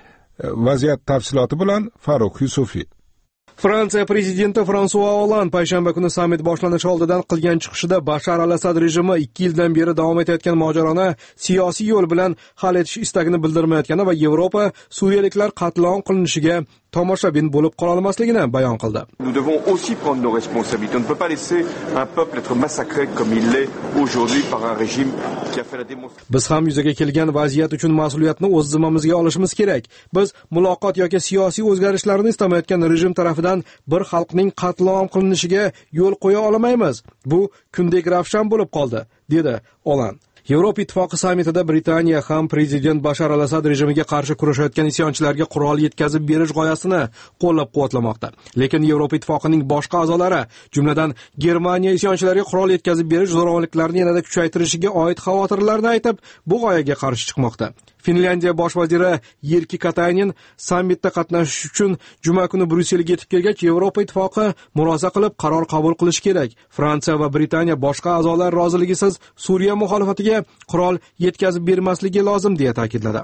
Vaziyat tafsiloti bilan Farruh Yusufiy. Fransiya prezidenti François Hollande payshanba kuni sammit boshlanishi oldidan qilgan chiqishida Bashar al-Asad rejimi 2 yildan beri davom etayotgan mojaroni siyosiy yo'l bilan hal etish istagini bildirmayotgani va Yevropa suriyaliklar qatl om qilinishiga tomoshabin bo'lib qola olmasligini bayon qildi. Nous devons aussi prendre nos responsabilités. On ne peut pas laisser un peuple être massacré comme il l'est aujourd'hui par un régime qui a fait la démonstration. Biz ham yuzaga kelgan vaziyat uchun mas'uliyatni o'z zimmamizga olishimiz kerak. Biz muloqot yoki siyosiy o'zgarishlarni istamayotgan rejim tarafidan bir xalqning qatl om qilinishiga yo'l qo'ya olmaymiz. Bu kundek ravshan bo'lib qoldi, dedi Hollande. Yevropa Ittifoqi sammitida Britaniya ham prezident Bashar al-Asad rejimiga qarshi kurashayotgan isyonchilarga qurol yetkazib berish g'oyasini qo'llab-quvvatlamoqda. Lekin Yevropa Ittifoqining boshqa a'zolari, jumladan Germaniya isyonchilarga qurol yetkazib berish zo'ravonliklarini yanada kuchaytirishiga oid xavotirlarni aytib, bu g'oyaga qarshi chiqmoqda. Finlyandiya bosh vaziri Yerki Katainen sammitda qatnashish uchun juma kuni Bryusselga yetib kelgach, Yevropa Ittifoqi murosa qilib qaror qabul qilish kerak. Fransiya va Britaniya boshqa a'zolar roziligisiz Suriya muxolifatiga qurol yetkazib bermasligi lozim deya ta'kidladi.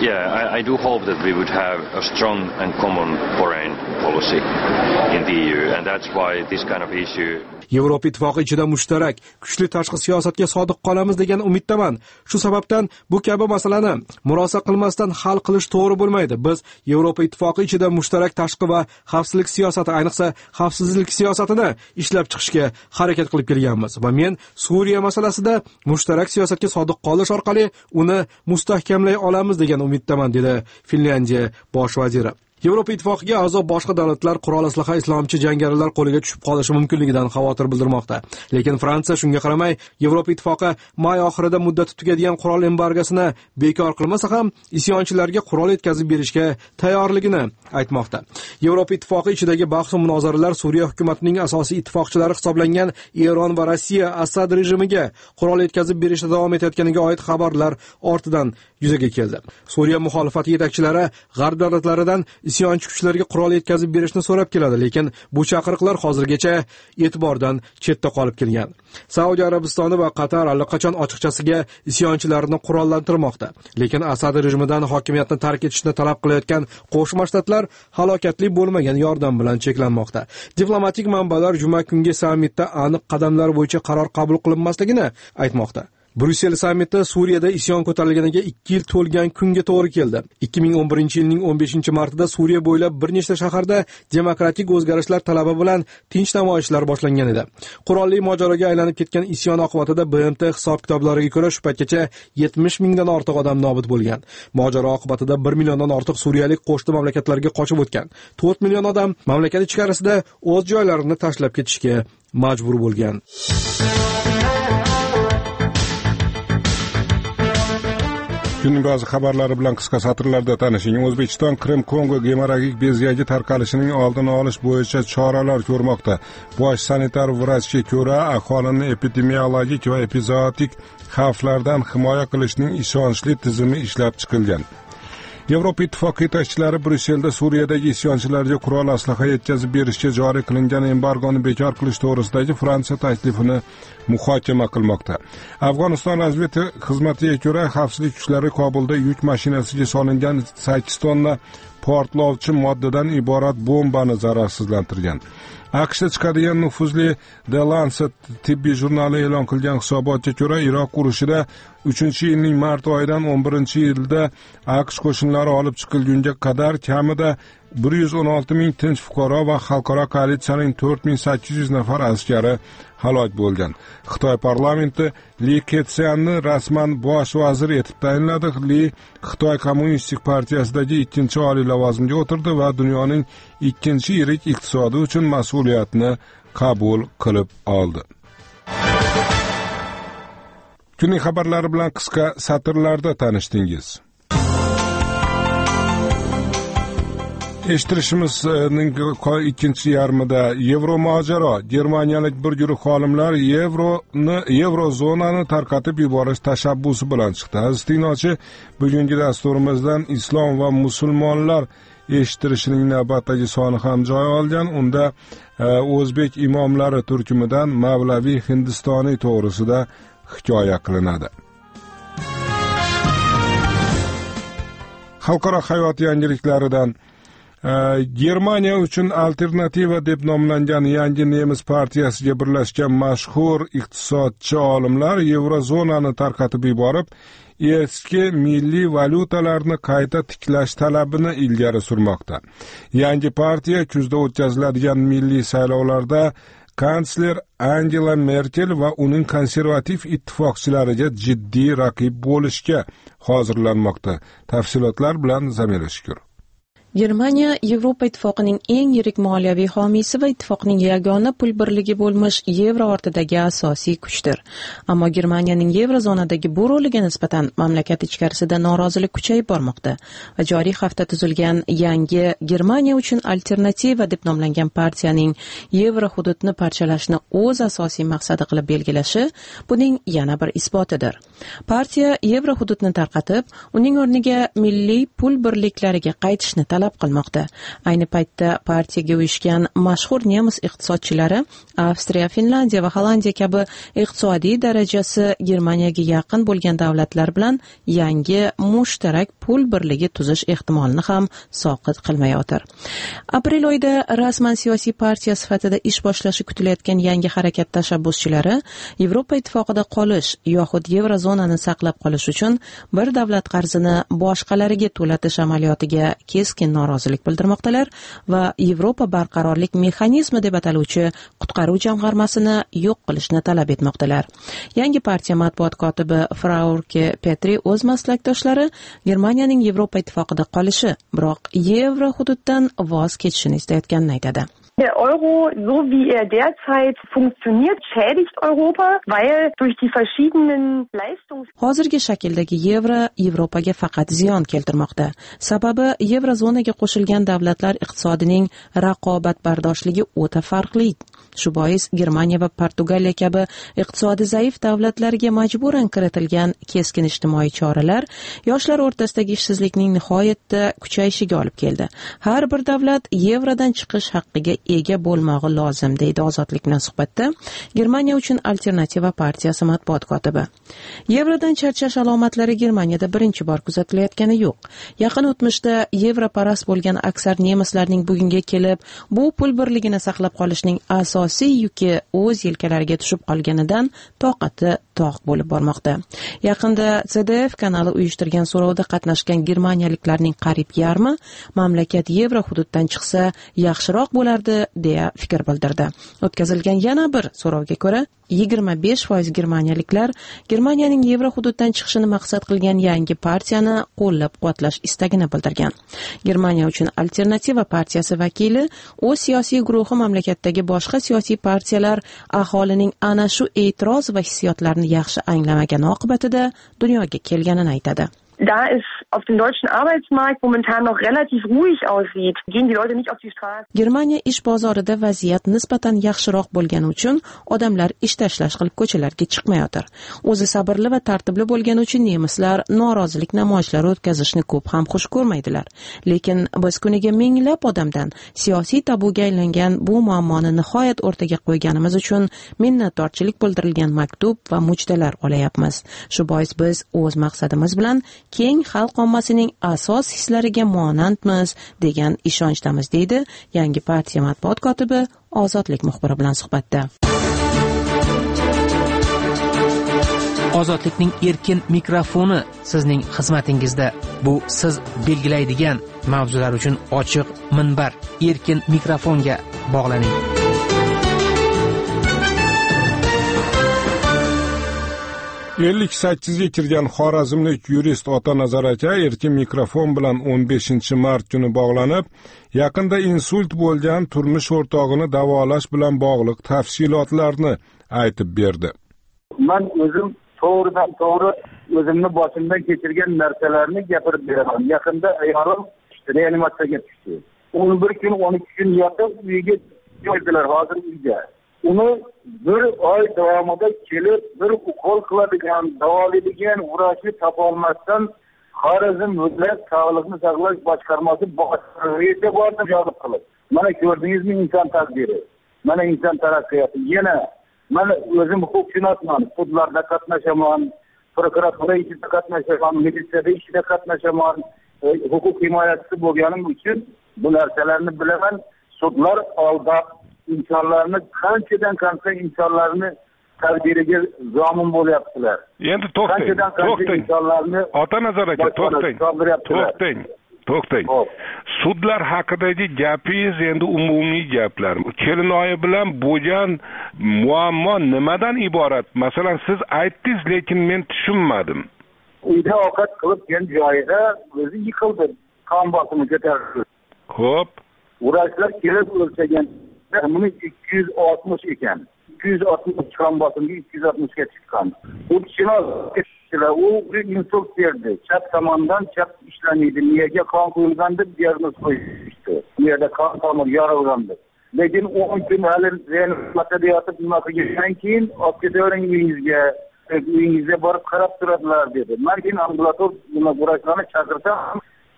I do hope that we would have a strong and common foreign policy in the EU, and that's why this kind of issue. Yevropa Ittifoqi ichida mushtarak, kuchli tashqi siyosatga sodiq qolamiz degan umiddaman. Shu sababdan bu kabi masalani murosa qilmasdan hal qilish to'g'ri bo'lmaydi. Biz Yevropa Ittifoqi ichida mushtarak tashqi va xavfsizlik siyosati, ayniqsa xavfsizlik siyosatini ishlab chiqishga harakat qilib kelganmiz va men Suriya masalasida mushtarak siyosatga sodiq qolish orqali uni mustahkamlay olamiz degan umiddaman, dedi Finlyandiya bosh vaziri. Yevropa Ittifoqiga a'zo boshqa davlatlar qurol aslaha islomchi jangarilar qo'liga tushib qolishi mumkinligidan xavotir bildirmoqda. Lekin Fransiya shunga qaramay, Yevropa Ittifoqi may oxirida muddati tugadigan qurol embargosini bekor qilmasa ham isyonchilarga qurol yetkazib berishga tayyorligini aytmoqda. Yevropa Ittifoqi ichidagi bahs va munozaralar Suriya hukumatining asosiy ittifoqchilari hisoblangan Eron va Rossiya Asad rejimiga qurol yetkazib berishda davom etayotganiga oid xabarlar ortidan yuzaga keldi. Suriya muxolifati yetakchilari g'arb davlatlaridan isyonchi kuchlarga qurol yetkazib berishni so'rab keladi, lekin bu chaqiriqlar hozirgacha e'tibordan chetda qolib kelgan. Saudiya Arabistoni va Qatar allaqachon ochiqchasiga isyonchilarni qurollantirmoqda, lekin Asad rejimidan hokimiyatni tark etishni talab qilayotgan Qo'shma Shtatlar halokatli bo'lmagan yordam bilan cheklanmoqda. Diplomatik manbalar juma kungi sammitda aniq qadamlar bo'yicha qaror qabul qilinmasligini aytmoqda. Bryussel sammiti Suriyada isyon ko'tarilganiga 2 yil to'lgan kunga to'g'ri keldi. 2011-yilning 15-martida Suriya bo'ylab bir nechta shaharda demokratik o'zgarishlar talabi bilan tinch namoyishlar boshlangan edi. Qurolli mojaroga aylanib ketgan isyon oqibatida BMT hisob-kitoblariga ko'ra shu paytgacha 70 mingdan ortiq odam nobud bo'lgan. Mojaro oqibatida 1 milliondan ortiq suriyalik qo'shni mamlakatlarga qochib o'tgan. 4 million odam mamlakat ichkarisida o'z joylarini tashlab ketishga majbur bo'lgan. Kunning ba'zi xabarlari bilan qisqa satrlarda tanishing. O'zbekiston Qrim-Kongo gemorragik bezgagi tarqalishining oldini olish bo'yicha choralar ko'rmoqda. Bosh sanitar vrachga ko'ra, aholini epidemiologik va epizootik xavflardan himoya qilishning ishonchli tizimi ishlab chiqilgan. Yevropa Ittifoqi yetakchilari Bryusselda Suriyadagi isyonchilarga qurol aslaha yetkazib berishga joriy qilingan embargoni bekor qilish to'g'risidagi Fransiya taklifini muhokama qilmoqda. Afg'oniston razvedka xizmatiga ko'ra, xavfsizlik kuchlari Kobulda yuk mashinasiga solingan 8 tonna portlovchi moddadan iborat bombani zararsizlantirgan. AQShda chiqadigan nufuzli The Lancet tibbiy jurnali e'lon qilgan hisobotga ko'ra, Iroq urushida 3-yilning mart oyidan 11-yilda AQSh qo'shinlari olib chiqilgunga qadar kamida 116 ming tinch fuqaro va xalqaro koalitsiyaning 4800 nafar askari halok bo'lgan. Xitoy parlamenti Li Keqianni rasman bosh vazir etib tayinladi. Li Xitoy Kommunistik partiyasidagi 2-oliy lavozimga o'tirdi va dunyoning 2-yirik iqtisodi uchun mas'uliyatni qabul qilib oldi. Kunning xabarlari bilan qisqa satrlarda tanishdingiz. Eshittirishimizning ikkinchi yarmida Yevro mojaro. Germaniyalik bir guruh olimlar Yevrozonani tarqatib yuborish tashabbusi bilan chiqdi. Aziz tinglovchi, bugungi dasturimizdan islom va musulmonlar eshittirishining navbatdagi soni ham joy olgan. Unda o'zbek imomlari turkumidan Mavlaviy Hindistoniy to'g'risida hikoya qilinadi. Xalqaro hayot yangiliklaridan Germaniya uchun alternativa deb nomlangan yangi nemis partiyasiga birlashgan mashhur iqtisodchi olimlar Yevrozonani tarqatib yuborib, eski milliy valyutalarni qayta tiklash talabini ilgari surmoqda. Yangi partiya kuzda o'tkaziladigan milliy saylovlarda kansler Angela Merkel va uning konservativ ittifoqchilariga jiddiy raqib bo'lishga hozirlanmoqda. Tafsilotlar bilan Zamira Shukur. Germaniya Yevropa Ittifoqining eng yirik moliyaviy homiysi va ittifoqning yagona pul birligi bo'lmish yevro ortidagi asosiy kuchdir. Ammo Germaniyaning yevrozonadagi bu roliga nisbatan mamlakat ichkarisida norozilik kuchayib bormoqda va joriy hafta tuzilgan yangi Germaniya uchun alternativa deb nomlangan partiyaning yevro hududni parchalashni o'z asosiy maqsadi qilib belgilashi buning yana bir isbotidir. Partiya yevro hududni tarqatib, uning o'rniga milliy pul birliklariga qaytishni talab qilmoqda. Ayni paytda partiyaga uyushgan mashhur nemis iqtisodchilari Avstriya, Finlandiya va Hollandiya kabi iqtisodiy darajasi Germaniyaga yaqin bo'lgan davlatlar bilan yangi mushtarak pul birligi tuzish ehtimolini ham soqit qilmayotir. Aprel oyida rasman siyosiy partiya sifatida ish boshlashi kutilayotgan yangi harakat tashabbuschilari Yevropa ittifoqida qolish yoxud yevrozonani saqlab qolish uchun bir davlat qarzini boshqalariga to'latish amaliyotiga keskin norozilik bildirmoqdalar va Yevropa barqarorlik mexanizmi deb ataluvchi qutqaruv jamg'armasini yo'q qilishni talab etmoqdalar. Yangi partiya matbuot kotibi Frauke Petri o'z maslakdoshlari Germaniyaning Yevropa ittifoqida qolishi, biroq yevro hududdan voz kechishini istayotganini aytadi. Der Euro, so wie er derzeit funktioniert, schädigt Europa, weil durch die verschiedenen Hozirgi shakldagi yevro Yevropaga faqat ziyon keltirmoqda. Sababi yevrozonaga qo'shilgan davlatlar iqtisodining raqobatbardoshligi o'ta farqli. Shu bois Germaniya va Portugaliya kabi iqtisodi zaif davlatlarga majburan kiritilgan keskin ijtimoiy choralar yoshlar o'rtasidagi ishsizlikning nihoyatda kuchayishiga olib keldi. Har bir davlat yevrodan chiqish haqqiga ega bo'lmog'i lozim, deydi Ozodlik bilan suhbatda Germaniya uchun alternativa partiyasi matbuot kotibi. Yevrodan charchash alomatlari Germaniyada birinchi bor kuzatilayotgani yo'q. Yaqin o'tmishda yevroparast bo'lgan aksar nemislarning bugunga kelib, bu pul birligini saqlab qolishning asosiy yuki o'z yelkalariga tushib qolganidan toqati toq bo'lib bormoqda. Yaqinda CDF kanali uyushtirgan so'rovda qatnashgan germaniyaliklarning qariyb yarmi mamlakat yevro hududidan chiqsa yaxshiroq bo'lardi deya fikr bildirdi. O'tkazilgan yana bir so'rovga ko'ra 25% germaniyaliklar Germaniyaning yevro hududidan chiqishini maqsad qilgan yangi partiyani qo'llab-quvvatlash istagini bildirgan. Germaniya uchun alternativa partiyasi vakili o'z siyosiy guruhi mamlakatdagi boshqa siyosiy partiyalar aholining ana shu e'tiroz va hissiyotlarini yaxshi anglamagani oqibatida dunyoga kelganini aytadi. Da es auf dem deutschen Arbeitsmarkt momentan noch relativ ruhig aussieht, gehen die Leute nicht auf die Straße. Germaniya ish bozorida vaziyat nisbatan yaxshiroq bo'lgani uchun odamlar ish tashlash qilib ko'chalarga chiqmayotir. O'zi sabrli va tartibli bo'lgani uchun nemislar norozilik namoyishlari o'tkazishni ko'p ham xush ko'rmaydilar. Lekin biz kuniga minglab odamdan siyosiy tabuga aylangan bu muammoni nihoyat o'rtaga qo'yganimiz uchun minnatdorchilik bildirilgan maktub va mujdalar olayapmiz. Shu bois biz o'z maqsadimiz bilan keng xalq ommasining asos hislariga monandmiz degan ishonchdamiz, deydi yangi partiya matbuot kotibi Ozodlik muxbiri bilan suhbatda. Ozodlikning erkin mikrofoni sizning xizmatingizda. Bu siz belgilaydigan mavzular uchun ochiq minbar. Erkin mikrofonga bog'laning. ellik sakkiz kirgan xorazmlik yurist Otanazar aka erkin mikrofon bilan 15-mart kuni bog'lanib, yaqinda insult bo'lgan turmush o'rtog'ini davolash bilan bog'liq tafsilotlarni aytib berdi. Men o'zim to'g'ridan to'g'ri o'zimni boshimdan kechirgan narsalarni gapirib beraman. Yaqinda ayolim reanimatsiyaga tushdi. 11 kun 12 kun yotib uyiga qo'ydilar, hozir uyda. Uni bir oy davomida kelib bir ukol qiladigan, davolaydigan vrachni topolmasdan Xorazm viloyat sog'liqni saqlash boshqarmasi boshlig'iga bordim javob qilib. Mana ko'rdingizmi inson taqdiri. Mana inson taraqqiyoti. Yana mana o'zim huquqshunosman, sudlarda qatnashaman, prokuratura ishida qatnashaman, militsiyada ishida qatnashaman, huquq himoyachisi bo'lganim uchun bu narsalarni bilaman. Sudlar aldab insonlarni qanchadan qancha insonlarni taqdiriga zomin bo'lyaptilar. Endi to'xtang. Otanazar aka, to'xtang. Sudlar haqidagi gapingiz endi umumiy gaplar. Kelinoyi bilan bo'lgan muammo nimadan iborat? Masalan, siz aytdingiz, lekin men tushunmadim. Uyda ovqat qilib kelgan joyida o'zi yiqildi, qon bosimi ko'tarildi. Xo'p. Vrachlar kelib o'lchagan buni 260 ekan. 260 qon bosimiga 260 ga chiqqan. U kishini u insult berdi. Chap tomondan chap ishlanadi. Miyaga qon quyilgan deb diagnoz qo'yishdi. Miyada qon tomir yorilgandi. Lekin 10 kun hali reanimatsiyada yotib nima qilgandan keyin olib ketavering uyingizga borib qarab turadilar dedi. Men keyin ambulator nima vrachlarni chaqirsam,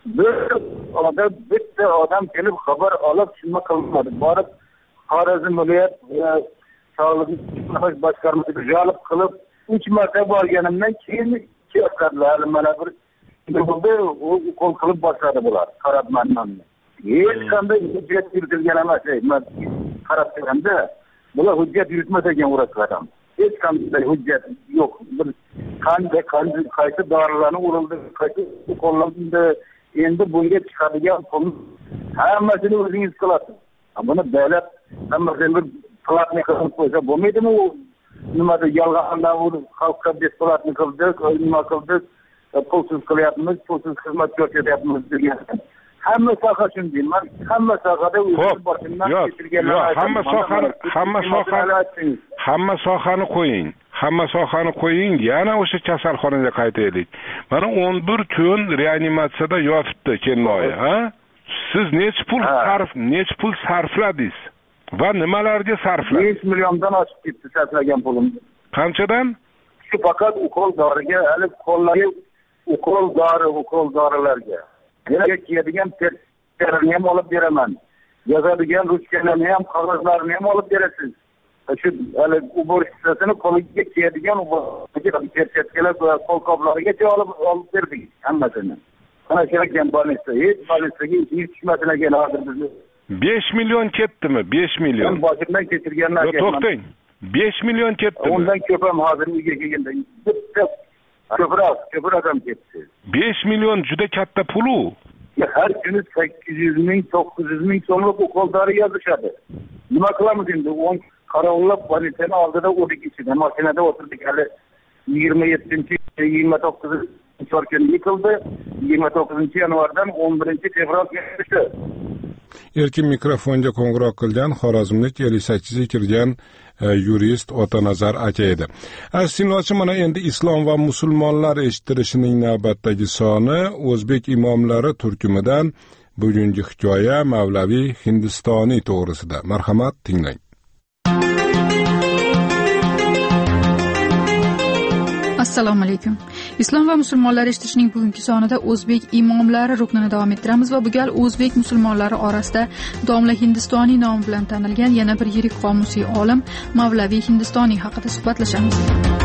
bitta odam kelib xabar olib shunga qilmadi. Borib Xorazm viloyat sog'liqni saqlash boshqarmasiga jalb qilib 3 marta borganimdan keyin chiqardilar. Mana bir qo'l qilib boshladi bular. Qarab manmanni. Hech qanday hujjat yuritilgan emas. Men qarab turganda bular hujjat yuritmas ekan vrachlardan. Hech qanday hujjat yo'q. Bir qaysi dorilarni urildi, qaysi qo'llandi, endi bunga chiqadigan pul hammasini o'zingiz qilasiz. Buni davlat hammasini bir platni qilib qo'ysa bo'lmaydimi? U nimada yolg'ondan u xalqqa besplatni qildik, nima qildik, pulsiz qilyapmiz, pulsiz xizmat ko'rsatyapmiz degan. Hamma soha shunday. Men hamma sohada o'zim boshimdan kechirganlar. Hamma sohani qo'ying. Hamma sohani qo'ying, yana o'sha kasalxonaga qaytaylik. Mana 11 kun reanimatsiyada yotibdi Kennoy, ha? Siz nech pul sarfladingiz? Va nimalarga sarfladingiz? 5 milliondan oshib ketdi sarflagan pulim. Qanchadan? Shu faqat ukol doriga, hali qo'llarga ukol dorilarga. Yana kiyadigan terlarni ham olib beraman. Yozadigan ruchkalarni ham, qog'ozlarni ham olib berasiz. Shu hali uborishchasini qo'liga kiyadigan sertifikatlar va qo'lqoplarigacha olib berdik hammasini. Mana shunday bo'lsa, hech politsiyaga ish tushmasin ekan hozir bizni. 5 million ketdimi? 5 million. Boshimdan kechirganlar. To'xtang. 5 million ketdi. Undan ko'p ham hozir uyga kelganda ko'proq ham ketdi. 5 million juda katta pul u. Har kuni 800 ming, 900 ming so'mlik qo'ldari yozishadi. Nima qilamiz endi? Qarovlab politsiyani oldida o'dik ichida mashinada o'tirdik. Hali 27-29 kuni yıkıldı. 29 yanvardan 11 fevralgacha. Erkin mikrofonga qo'ng'iroq qilgan Xorazmlik 58 kirgan yurist Otanazar aka edi. Asinochi mana endi islom va musulmonlar eshittirishining navbatdagi soni o'zbek imomlari turkumidan bugungi hikoya Mavlaviy Hindistoniy to'g'risida. Marhamat, tinglang. Assalomu alaykum. Islom va musulmonlar eshitishning bugungi sonida o'zbek imomlari ruknini davom ettiramiz va bu gal o'zbek musulmonlari orasida Domla Hindistoniy nomi bilan tanilgan yana bir yirik qomusiy olim Mavlaviy Hindistoniy haqida suhbatlashamiz.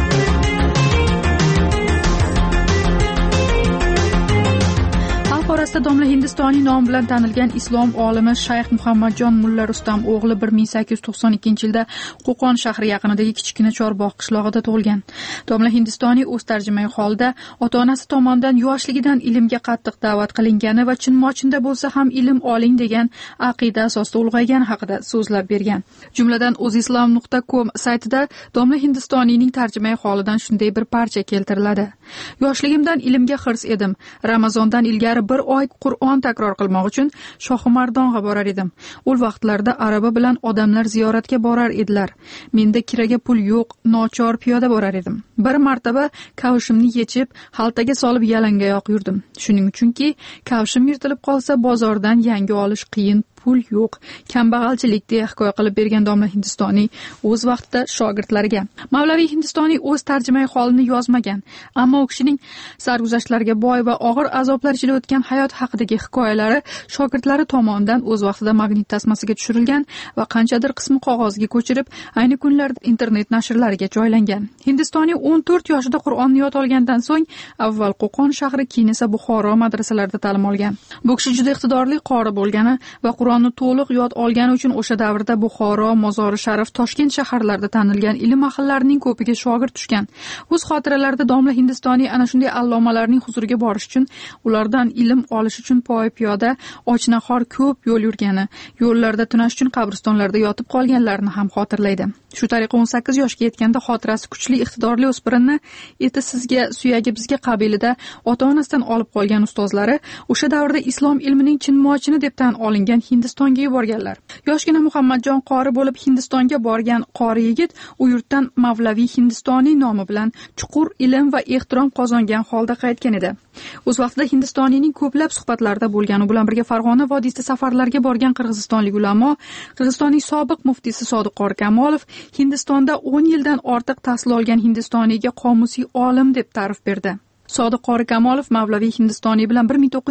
orasida Domla Hindistoniy nomi bilan tanilgan islom olimi Shayx Muhammadjon Mulla Rustam o'g'li 1892-yilda Qo'qon shahri yaqinidagi kichkina Chorbog' qishlog'ida tug'ilgan. Domla Hindistoniy o'z tarjimai holida ota-onasi tomonidan yoshligidan ilmga qattiq da'vat qilingani va chinmochinda bo'lsa ham ilm oling degan aqida asosida ulg'aygani haqida so'zlab bergan. Jumladan o'zislam.com saytida Domla Hindistoniyning tarjimai holidan shunday bir parcha keltiriladi. Yoshligimdan ilmga hirs edim. Ramazondan ilgari bir oy Qur'on takror qilmoq uchun Shohimardonga borar edim. U vaqtlarda araba bilan odamlar ziyoratga borar edilar. Menda kiraga pul yo'q, nochor piyoda borar edim. Bir martaba kavshimni yechib, xaltaga solib yalangoyoq yurdim. Shuning uchunki, kavshim yirtilib qolsa bozordan yangi olish qiyin, pul yo'q, kambag'alchilik deya hikoya qilib bergan Domla Hindistoniy o'z vaqtida shogirdlariga. Mavlaviy Hindistoniy o'z tarjimai holini yozmagan, ammo u kishining sarguzashtlariga boy va og'ir azoblar ichida o'tgan hayot haqidagi hikoyalari shogirdlari tomonidan o'z vaqtida magnit tasmasiga tushirilgan va qanchadir qismi qog'ozga ko'chirib, ayni kunlarda internet nashrlariga joylangan. Hindistoniy 14 yoshida Qur'onni yod olgandan so'ng avval Qo'qon shahri, keyin esa Buxoro madrasalarida ta'lim olgan. Bu kishi juda iqtidorli qori bo'lgani va Qur'onni to'liq yod olgani uchun o'sha davrda Buxoro, Mozori Sharif, Toshkent shaharlarida tanilgan ilm ahllarining ko'piga shogird tushgan. O'z xotiralarida Domla Hindistoniy ana shunday allomalarning huzuriga borish uchun, ulardan ilm olish uchun piyoda ochnahor ko'p yo'l yurgani, yo'llarda tunash uchun qabristonlarda yotib qolganlarini ham xotirlaydi. Shu tariqa 18 yoshga yetganda xotirasi kuchli iqtidorli o'spirinni eti sizga, suyagi bizga qabilida ota-onasidan olib qolgan ustozlari o'sha davrda islom ilmining chinmochini deb tan olingan Hindistonga yuborganlar. Yoshgina Muhammadjon qori bo'lib Hindistonga borgan qori yigit u yurtdan Mavlaviy Hindistoniy nomi bilan chuqur ilm va ehtirom qozongan holda qaytgan edi. O'z vaqtida Hindistoniyning ko'plab suhbatlarida bo'lgani bilan birga Farg'ona vodiysida safarlarga borgan qirg'izistonlik ulamo, Qirg'izistonning sobiq muftiysi Sodiq Qori Kamolov Hindistonda 10 yildan ortiq tahsil olgan Hindistoniyga qomusiy olim deb ta'rif berdi. Sodiq Qori Kamolov Mavlaviy Hindistoniy bilan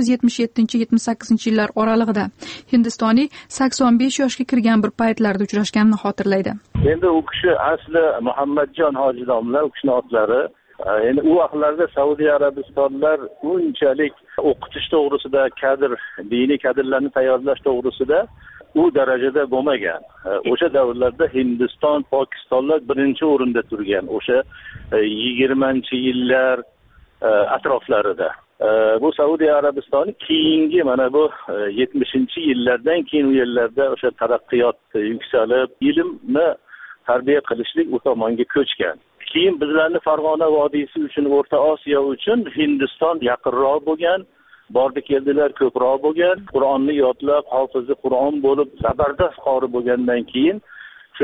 1977-78 yillar oralig'ida Hindistoniy 85 yoshga kirgan bir paytlarda uchrashganini xotirlaydi. Endi u kishi asli Muhammadjon hoji domla, u kishining otlari. Endi u vaqtlarda Saudiya Arabistonlar unchalik o'qitish to'g'risida, diniy kadrlarni tayyorlash to'g'risida u darajada bo'lmagan. O'sha davrlarda Hindiston, Pokistonlar birinchi o'rinda turgan. O'sha 20-yillar atroflarida. bu Saudiya Arabistoni keyingi mana bu 70-yillardan keyin u yerlarda o'sha taraqqiyot yuksalib, ilmni tarbiya qilishlik u tomonga ko'chgan. Keyin bizlarning Farg'ona vodiysi uchun, O'rta Osiyo uchun Hindiston yaqinroq bo'lgan. Bordi keldilar ko'proq bo'lgan. Qur'onni yodlab, hofizi Qur'on bo'lib, zabardast qori bo'lgandan keyin shu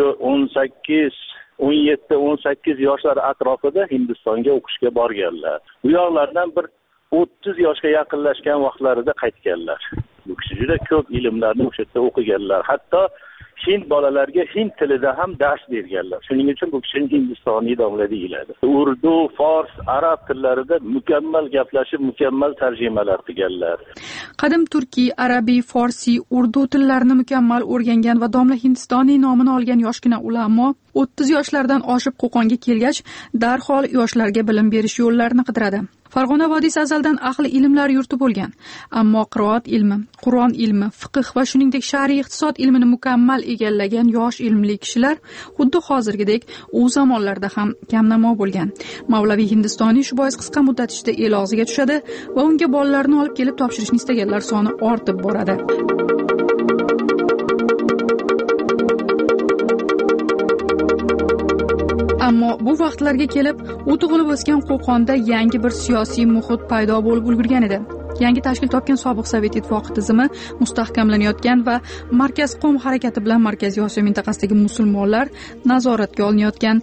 17-18 yoshlar atrofida Hindistonga o'qishga borganlar. Bu yoqlardan bir 30 yoshga yaqinlashgan vaqtlarida qaytganlar. Bu kishi juda ko'p ilmlarni o'sha yerda o'qiganlar. Hatto Hind bolalarga hind tilida ham dars berganlar. Shuning uchun bu kishining Hindistoniy domla deyiladi. Urdu, fors, arab tillarida mukammal gaplashib, mukammal tarjimalar qilganlar. Qadim turkiy, arabiy, forsiy, urdu tillarini mukammal o'rgangan va domla Hindistoniy nomini olgan yoshgina ulamo 30 yoshlardan oshib Qo'qonga kelgach, darhol yoshlarga bilim berish yo'llarini qidiradi. Farg'ona vodiysi azaldan ahli ilmlar yurti bo'lgan, ammo qiroat ilmi, Qur'on ilmi, fiqh va shuningdek shar'iy iqtisod ilmini mukammal egallagan yosh ilmli kishilar xuddi hozirgidek u zamonlarda ham kamnamo bo'lgan. Mavlaviy Hindistoniy shu bois qisqa muddat ichida el og'ziga tushadi va unga bolalarni olib kelib topshirishni istaganlar soni ortib boradi. Ammo bu vaqtlarga kelib, u tug'ilib o'sgan Qo'qonda yangi bir siyosiy muhit paydo bo'lib ulgurgan edi. Yangi tashkil topgan sobiq Sovet ittifoqi tizimi mustahkamlanayotgan va Markaz qom harakati bilan Markaziy Osiyo mintaqasidagi musulmonlar nazoratga olinayotgan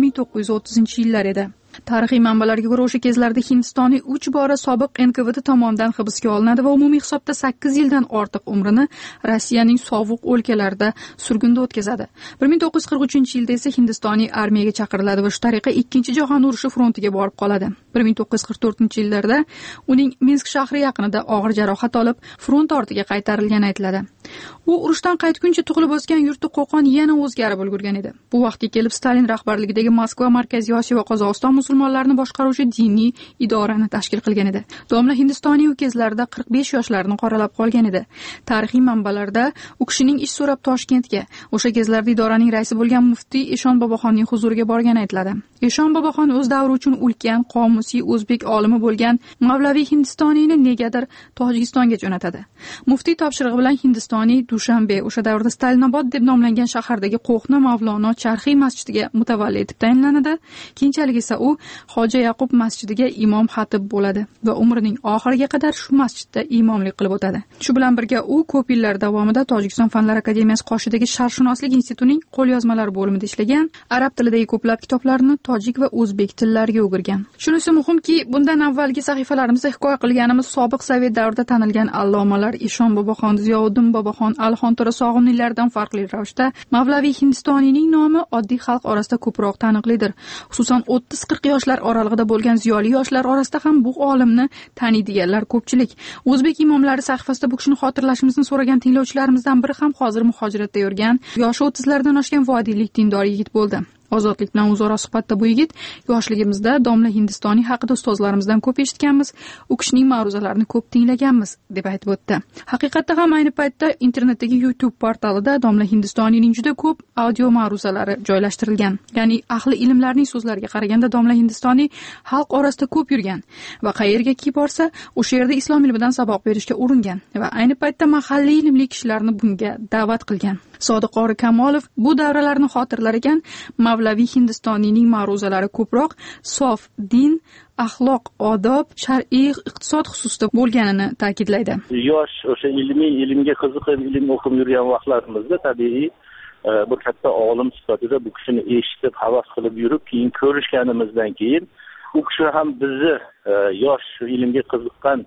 1930-yillar edi. Tarixiy manbalarga ko'ra o'sha kezlarda Hindistonning 3 bora sobiq NKVD tomonidan hibsga olinadi va umumiy hisobda 8 yildan ortiq umrini Rossiyaning sovuq o'lkalarida surgunda o'tkazadi. 1943-yilda esa Hindistonning armiyaga chaqiriladi va shu tariqa Ikkinchi jahon urushi frontiga borib qoladi. 1944-yillarda uning Minsk shahri yaqinida og'ir jarohat olib, front ortiga qaytarilgani aytiladi. U urushdan qaytguncha tug'ilib o'sgan yurti Qo'qon yana o'zgarib ulgurgan edi. Bu vaqtga kelib Stalin rahbarligidagi Moskva, Markaziy Osiyo va Qozog'iston musulmonlarni boshqaruvchi diniy idorani tashkil qilgan edi. Domla Hindistoniy u kezlarda 45 yoshlarni qoralab qolgan edi. Tarixiy manbalarda u kishining ish so'rab Toshkentga, o'sha kezlarda idoraning raisi bo'lgan muftiy Eshon Boboxonning huzuriga borgani aytiladi. Eshon Boboxon o'z davri uchun ulkan qomusiy o'zbek olimi bo'lgan Mavlaviy Hindistoniyni negadir Tojikistonga jo'natadi. Muftiy topshirig'i bilan Hindistoniy Dushanbe, o'sha davrda Stalinobod deb nomlangan shahardagi qo'hna Mavlono Charxiy masjidiga mutavalli etib tayinlanadi. Keyinchalik esa u Xo'ja Yaqub masjidiga imom xatib bo'ladi va umrining oxiriga qadar shu masjidda imomlik qilib o'tadi. Shu bilan birga u ko'p yillar davomida Tojikiston Fanlar akademiyasi qoshidagi Sharqshunoslik institutining qo'lyozmalar bo'limida ishlagan, arab tilidagi ko'plab kitoblarni tojik va o'zbek tillariga o'girgan. Shunisi muhimki, bundan avvalgi sahifalarimizda hikoya qilganimiz sobiq Sovet davrida tanilgan allomalar Eshon Boboxon, Ziyovuddin Boboxon, Alixon To'ra Sog'inlilardan farqli ravishda Mavlaviy Hindistoniyning nomi oddiy xalq orasida ko'proq taniqlidir. Xususan 30-40 yoshlar oralig'ida bo'lgan ziyoli yoshlar orasida ham bu olimni taniydiganlar ko'pchilik. O'zbek imomlari sahifasida bu kishini xotirlashimizni so'ragan tinglovchilarimizdan biri ham hozir muhojiratda yurgan, yoshi 30lardan oshgan vodiylik dindor yigit bo'ldi. Ozodlik bilan o'zaro suhbatda bu yigit yoshligimizda domla Hindistoniy haqida ustozlarimizdan ko'p eshitganmiz, u kishining ma'ruzalarini ko'p tinglaganmiz deb aytib o'tdi. Haqiqatda ham ayni paytda internetdagi YouTube portalida domla Hindistoniyning juda ko'p audio ma'ruzalari joylashtirilgan. Ya'ni ahli ilmlarning so'zlariga qaraganda domla Hindistoniy xalq orasida ko'p yurgan va qayerga borsa, o'sha yerda islom ilmidan saboq berishga uringan va ayni paytda mahalliy ilmli kishilarni bunga da'vat qilgan. Sodiq Qori Kamolov bu davralarni xotirlar ekan, Mavlaviy Hindistoniyning ma'ruzalari ko'proq sof din, axloq, odob, shar'iy iqtisod xususida bo'lganini ta'kidlaydi. Yosh o'sha ilmga qiziqib, ilm o'qib yurgan vaqtlarimizda tabiiy bir katta olim sifatida bu kishini eshitib, havas qilib yurib, keyin ko'rishganimizdan keyin u kishi ham bizni yosh ilmga qiziqqan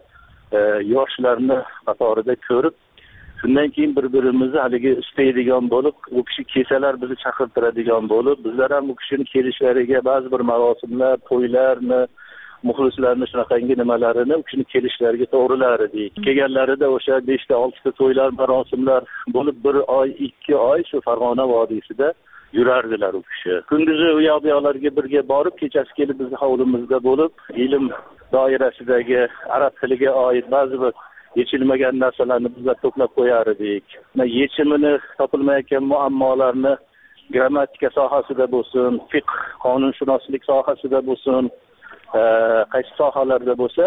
yoshlarni qatorida ko'rib, shundan keyin bir-birimizni haligi istaydigan bo'lib, u kishi kelsalar bizni chaqirtiradigan bo'lib, bizlar ham u kishini kelishlariga ba'zi bir marosimlar, to'ylarni, muxlislarni shunaqangi nimalarini u kishini kelishlariga to'g'rilar edik. Kelganlarida o'sha 5-6 ta to'ylar, marosimlar bo'lib 1 oy, 2 oy shu Farg'ona vodiysida yurardilar u kishi. Kunduzi u yoqlarga birga borib, kechasi kelib bizni hovlimizda bo'lib, ilm doirasidagi arab tiliga oid ba'zi bir yechilmagan narsalarni bizlar to'plab qo'yar edik. Yechimini topilmayotgan muammolarni grammatika sohasida bo'lsin, fiqh, qonunshunoslik sohasida bo'lsin, qaysi sohalarda bo'lsa,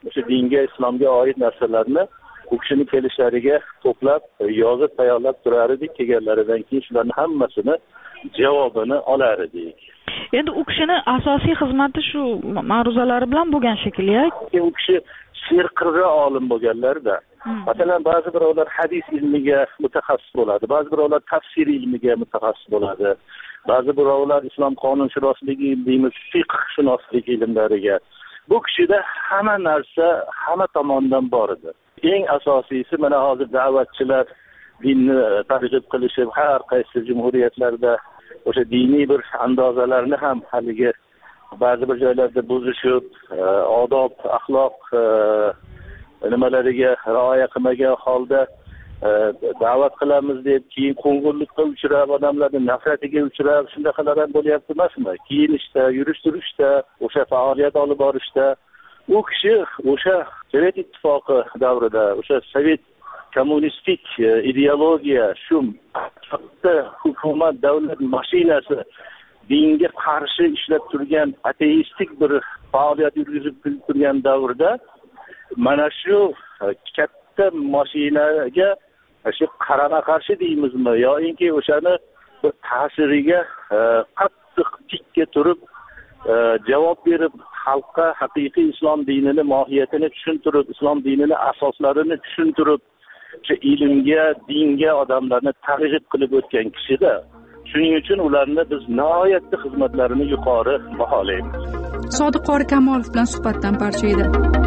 o'sha dinga, islomga oid narsalarni u kishini kelishlariga to'plab yozib tayyorlab turar edik. Kelganlaridan keyin shularning hammasini javobini olar edik. Endi u kishini asosiy xizmati shu ma'ruzalari bilan bo'lgan shekilli. U kishi serqirra olim bo'lganlar-da. Masalan, ba'zi birovlar hadis ilmiga mutaxassis bo'ladi, ba'zi birovlar tafsir ilmiga mutaxassis bo'ladi, ba'zi birovlar islom qonunshunosligi deymiz, fiqhshunoslik ilmlariga. Bu kishida hamma narsa hamma tomondan bor edi. Eng asosiysi mana hozir da'vatchilar dinni targ'ib qilishib, har qaysi jumhuriyatlarda o'sha diniy bir andozalarni ham haligi ba'zi bir joylarda buzishib, odob, axloq nimalariga rioya qilmagan holda da'vat qilamiz deb, keyin qo'ng'irlikqa uchrab, odamlarni nafratiga uchrab, shundaqalar ham bo'lyapti emasmi? Kiyinishda, yurish-turishda, o'sha faoliyat olib borishda u kishi o'sha Sovet ittifoqi davrida, o'sha sovet kommunistik ideologiya, shu katta hukumat, davlat mashinasi dinga qarshi ishlab turgan ateistik bir faoliyat yurgizib turgan davrda mana shu katta mashinaga shu qarama qarshi deymizmi yoki o'shani bir ta'siriga qattiq tikka turib javob berib, xalqqa haqiqiy islom dinini mohiyatini tushuntirib, islom dinini asoslarini tushuntirib, o'sha ilmga, dinga odamlarni targ'ib qilib o'tgan kishida. Shuning uchun ularni biz nihoyatda xizmatlarini yuqori baholaymiz. Sodiq qori Kamolov bilan suhbatdan parcha edi.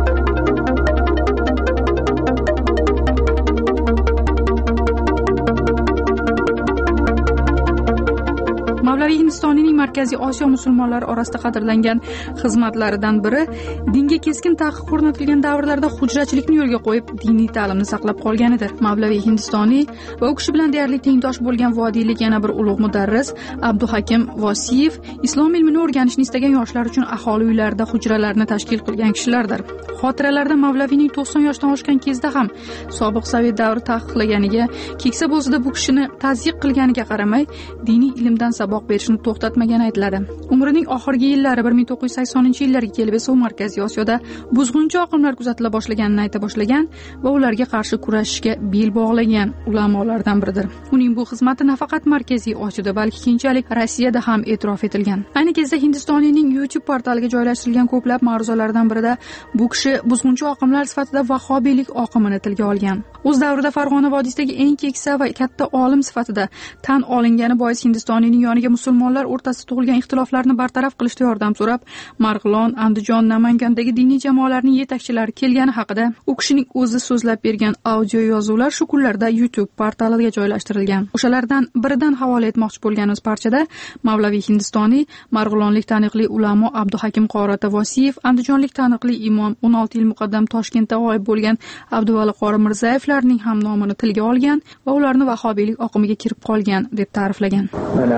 Mavlaviy Hindistonning Markaziy Osiyo musulmonlari orasida qadrlangan xizmatlaridan biri dinga keskin taqiq o'rnatilgan davrlarda hujrachilikni yo'lga qo'yib, diniy ta'limni saqlab qolganidir. Mavlaviy Hindistoniy va u kishi bilan deyarli tengdosh bo'lgan vodiylik yana bir ulug' mudarris Abduhakim Vosiyev islom ilmini o'rganishni istagan yoshlar uchun aholi uylarida hujralarni tashkil qilgan kishilardir. Xotiralarda Mavlaviyning 90 yoshdan oshgan kezda ham sobiq sovet davri taqiqlaganiga, keksa bo'lsa-da bu kishini tazyiq qilganiga qaramay, diniy ilmdan saboq berishni to'xtatmagani aytiladi. Umrining oxirgi yillari 1980-yillarga kelib esa u Markaziy Osiyoda buzg'unchi oqimlar kuzatila boshlaganini ayta boshlagan va ularga qarshi kurashishga bel bog'lagan ulamolardan biridir. Uning bu xizmati nafaqat Markaziy Osiyoda, balki keyinchalik Rossiyada ham e'tirof etilgan. Ayni kezda Hindistonning YouTube portaliga joylashtirilgan ko'plab ma'ruzalardan birida bu kishi buzg'unchi oqimlar sifatida vahobiylik oqimini tilga olgan. O'z davrida Farg'ona vodiysidagi eng keksa va katta olim sifatida tan olingani bois Hindistonning yoniga musulmonlar o'rtasida tug'ilgan ixtiloflarni bartaraf qilishda yordam so'rab, Marg'ilon, Andijon, Namangandagi diniy jamoalarning yetakchilari kelgani haqida u kishining o'zi so'zlab bergan audio yozuvlar shu kunlarda YouTube portaliga joylashtirilgan. O'shalardan biridan havola etmoqchi bo'lganimiz parchada Mavlaviy Hindistoniy, Marg'ilonlik taniqli ulamo Abduhakim qori Vosiyev, Andijonlik taniqli imom 16 yil muqaddam Toshkentda g'oyib bo'lgan Abduvali qori Mirzayevlarning ham nomini tilga olgan va ularni vahobiylik oqimiga kirib qolgan deb ta'riflagan.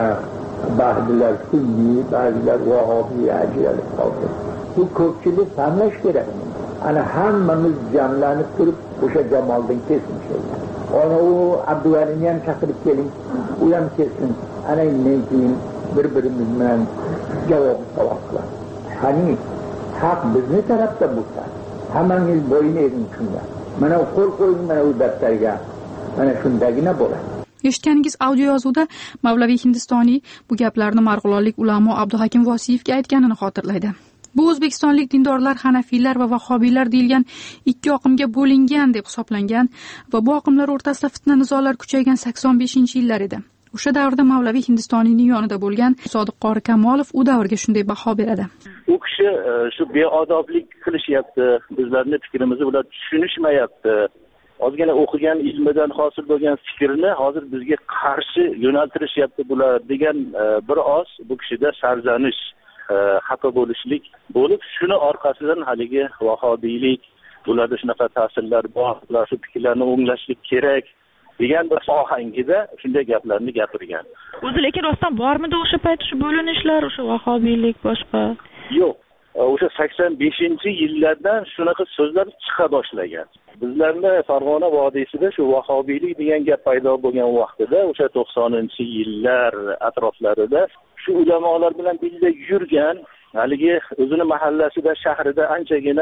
Ba'zilar sunniy, ba'zilar vahobiy ajralib qoldi. Bu ko'pchilik tanlash kerak. Ana hammamiz jamlanib turib o'sha jamoldan kesishimiz. Ona u Abduvalini ham chaqirib keling, u ham kessin. Ana undan keyin bir-birimiz bilan javob qilamiz. Qani haq bizni tarafda bo'lsa, hammangiz bo'yin eging shunda. Mana qo'l qo'ying mana u daftarga. Mana shundagina bo'ladi. Eshitganingiz audio yozuvda Mavlaviy Hindistoniy bu gaplarni marg'ilonlik ulamo Abduhakim Vosiyevga aytganini xotirlaydi. Bu o'zbekistonlik dindorlar Hanafiylar va Vahobiylar deyilgan ikki oqimga bo'lingan deb hisoblangan va bu oqimlar o'rtasida fitna nizolar kuchaygan 85-yillar edi. O'sha davrda Mavlaviy Hindistoniyning yonida bo'lgan Sodiq qori Kamolov u davrga shunday baho beradi. U kishi shu beodoblik qilishyapti, bizlarning fikrimizni ular tushunishmayapti. Ozgina o'qigan ilmidan hosil bo'lgan fikrni hozir bizga qarshi yo'naltirishyapti bular degan bir oz bu kishida sarzanish, xafa bo'lishlik bo'lib, shuni orqasidan haligi vahobiylik, bularda shunaqa ta'sirlar bor, ular shu fikrlarni o'nglashlik kerak degan bir ohangida shunday gaplarni gapirgan. O'zi lekin rostdan bormidi o'sha payt shu bo'linishlar, o'sha vahobiylik boshqa? Yo'q. O'sha 85-yillardan shunaqa so'zlar chiqa boshlagan. Bizlarda Farg'ona vodiysida shu vahobiylik degan gap paydo bo'lgan vaqtida, o'sha 90-yillar atroflarida shu ulamolar bilan birga yurgan, haligi o'zini mahallasida, shahrida anchagina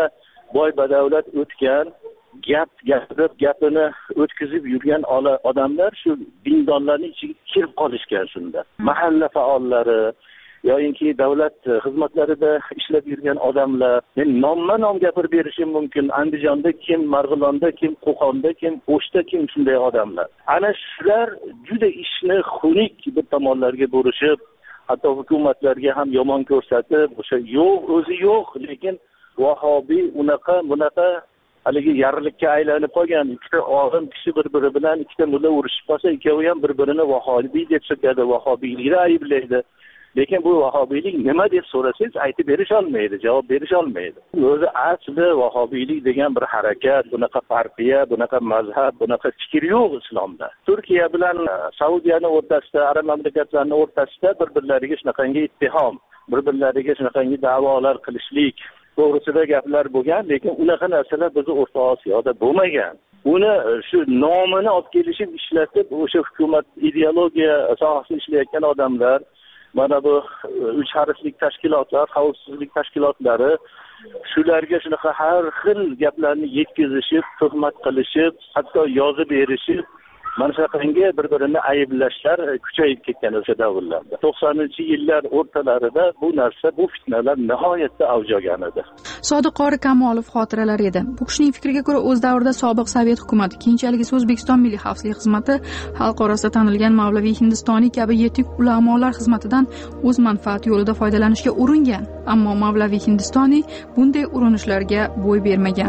boy badavlat o'tgan, gapirib gapini o'tkazib yurgan odamlar shu dindorlarning ichiga kirib qolishgan shunda. Mahalla faollari yoki davlat xizmatlarida ishlab yurgan odamlar, men nomma-nom gapirib berishim mumkin. Andijonda kim, Marg'ilonda kim, Qo'qonda kim, O'shda kim shunday odamlar. Ana shular juda ishni xunuk bir tomonlarga bo'lishib, hatto hukumatlarga ham yomon ko'rsatib, o'sha yo'q, o'zi yo'q, lekin vahobiy bunaqa haligi yarlikka aylanib qolgan. Ikkita olim kishi bir-biri bilan ikkita mulla urushib qolsa, ikkovi ham bir-birini vahobiy deb so'kadi, vahobiylikda ayblaydi. Lekin bu vahobiylik nima deb so'rasangiz aytib berish olmaydi, javob berish olmaydi. O'zi asli vahobiylik degan bir harakat, bunaqa partiya, bunaqa mazhab, bunaqa fikr yo'q islomda. Turkiya bilan Saudiyaning o'rtasida, arab mamlakatlarning o'rtasida bir-birlariga shunaqangi ittihom, bir-birlariga shunaqangi da'volar qilishlik to'g'risida gaplar bo'lgan, lekin unaqa narsalar bizning O'rta Osiyoda bo'lmagan. Uni shu nomini olib kelishib ishlatib, o'sha hukumat ideologiya sohasida ishlayotgan odamlar, mana bu uch harflik tashkilotlar, xavfsizlik tashkilotlari shularga shunaqa har xil gaplarni yetkazishib, tuhmat qilishib, hatto yozib berishib, mana shunaqangi bir-birini ayblashlar kuchayib ketgan o'sha davrlarda. 90-yillar o'rtalarida bu narsa, bu fitnalar nihoyatda avj olgan edi. Sodiq Qori Kamolov xotiralari edi. Bu kishining fikriga ko'ra, o'z davrida sobiq Sovet hukumati, keyinchalik esa O'zbekiston Milliy xavfsizlik xizmati xalq orasida tanilgan Mavlaviy Hindistoniy kabi yetuk ulamolar xizmatidan o'z manfaati yo'lida foydalanishga uringan, ammo Mavlaviy Hindistoniy bunday urinishlarga bo'y bermagan.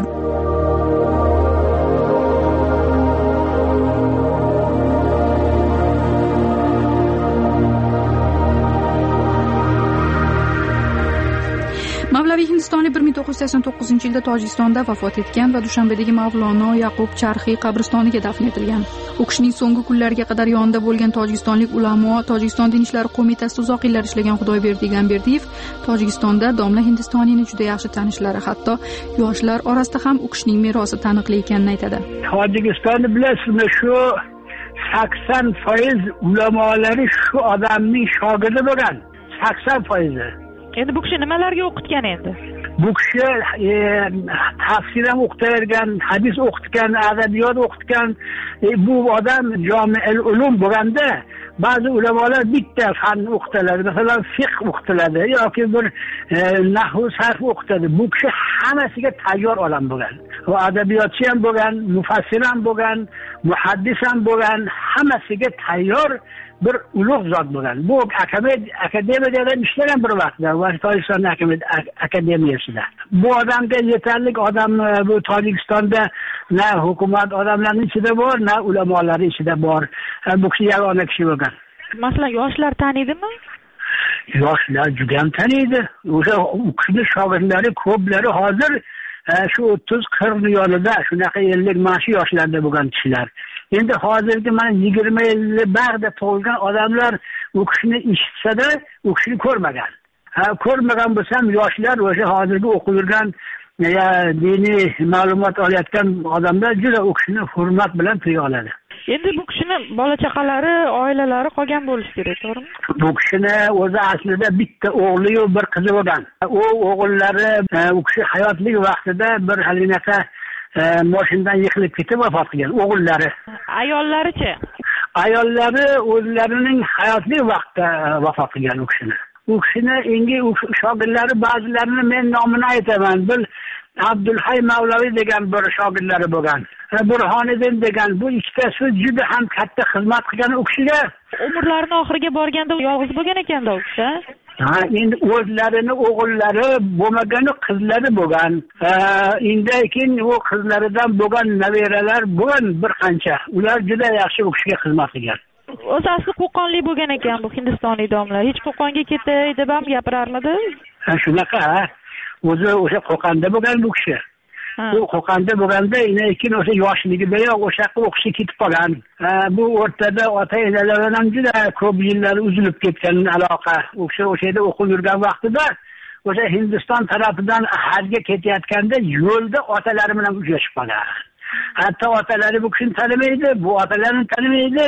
Mavlaviy Hindistoniy 1989-yilda Tojikistonda vafot etgan va Dushanbedagi Mavlono Yaqub Charxiy qabristoniga dafn etilgan. U kishining so'nggi kunlariga qadar yonida bo'lgan tojikistonlik ulamo, Tojikiston Din ishlari qo'mitasida uzoq yillar ishlagan Xudoyberdi Gamberdiyev Tojikistonda domla Hindistoniyni juda yaxshi tanishlari, hatto yoshlar orasida ham u kishining merosi taniqli ekanini aytadi. Tojikistonni bilasizmi, shu 80% ulamolari shu odamning shogirdi bo'lgan. 80%. Endi bu kishi nimalarga o'qitgan endi? Bu kishi tafsir ham o'qitgan, hadis o'qitgan, adabiyot o'qitgan. Bu odam Jami'ul Ulum bo'lganda, ba'zi ulamolar bitta fan o'qitiladi, masalan fiqh o'qitiladi yoki bir nahv sarf o'qitadi. Bu kishi hammasiga tayyor odam bo'lgan. Va adabiyotchi ham bo'lgan, mufassir ham bo'lgan, muhaddis ham bo'lgan, hammasiga tayyor bir ulug' zot bo'lgan. Bu akademiyada ishlagan bir vaqtda, Tojikiston akademiyasida. Bu odamga yetarli odam bu Tojikistonda na hukumat odamlarining ichida bor, na ulamolar ichida bor. Bu kishi yagona kishi bo'lgan. Masalan, yoshlar taniydimi? Yoshlar juda ham taniydi. O'sha u kishining shogirdlari ko'plari hozir shu 30-40 yonida shunaqa 50 mana shu yoshlarda bo'lgan kishilar. Endi hozirgi mana 20 yilli bag'da tug'ilgan odamlar u kishini eshitsa-da, u kishini ko'rmagan. Ko'rmagan bo'lsam, yoshlar o'sha hozirgi o'qib yurgan diniy ma'lumot olayotgan odamlar juda u kishini hurmat bilan tiya oladi. Endi bu kishini bola chaqalari, oilalari qolgan bo'lishi kerak, to'g'rimi? Bu kishini o'zi aslida bitta o'g'li-yu bir qizi bo'lgan. U o'g'illari u kishi hayotlik vaqtida bir halinaqa mashinadan yiqilib ketib vafot qilgan o'g'illari. Ayollarichi? Ayollari o'zlarining hayotlik vaqtida vafot qilgan u kishini. U kishini endi shogirdlari ba'zilarini men nomini aytaman. Bir Abdulhay Mavlaviy degan bir shogirdlari bo'lgan. Burhoniddin degan bu ikkitasi juda ham katta xizmat qilgan u kishiga. Umrlarining oxiriga borganda yolg'iz bo'lgan ekanda u kishi. Endi o'zlarini o'g'illari bo'lmagani qizlari bo'lgan. Endi keyin u qizlaridan bo'lgan nabiralar bo'lgan bir qancha. Ular juda yaxshi u kishiga xizmat qilgan. O'zi asli Qo'qonlik bo'lgan ekan bu Hindistonlik domla. Hech Qo'qonga ketay deb ham gapirarmidi? Shunaqa. O'zi o'sha Qo'qonda bo'lgan bu kishi. Bu Qo'qonda bo'lganda keyin o'sha yoshligidayoq o'sha yoqqa o'qishga ketib qolgan. Bu o'rtada ota-onalar bilan juda ko'p yillar uzilib ketgan aloqa. U kishi o'sha yerda o'qib yurgan vaqtida o'sha Hindiston tarafidan hajga ketayotganda yo'lda otalari bilan uchrashib qolgan. Hatto otalari bu kishini tanimaydi, bu otalarini tanimaydi.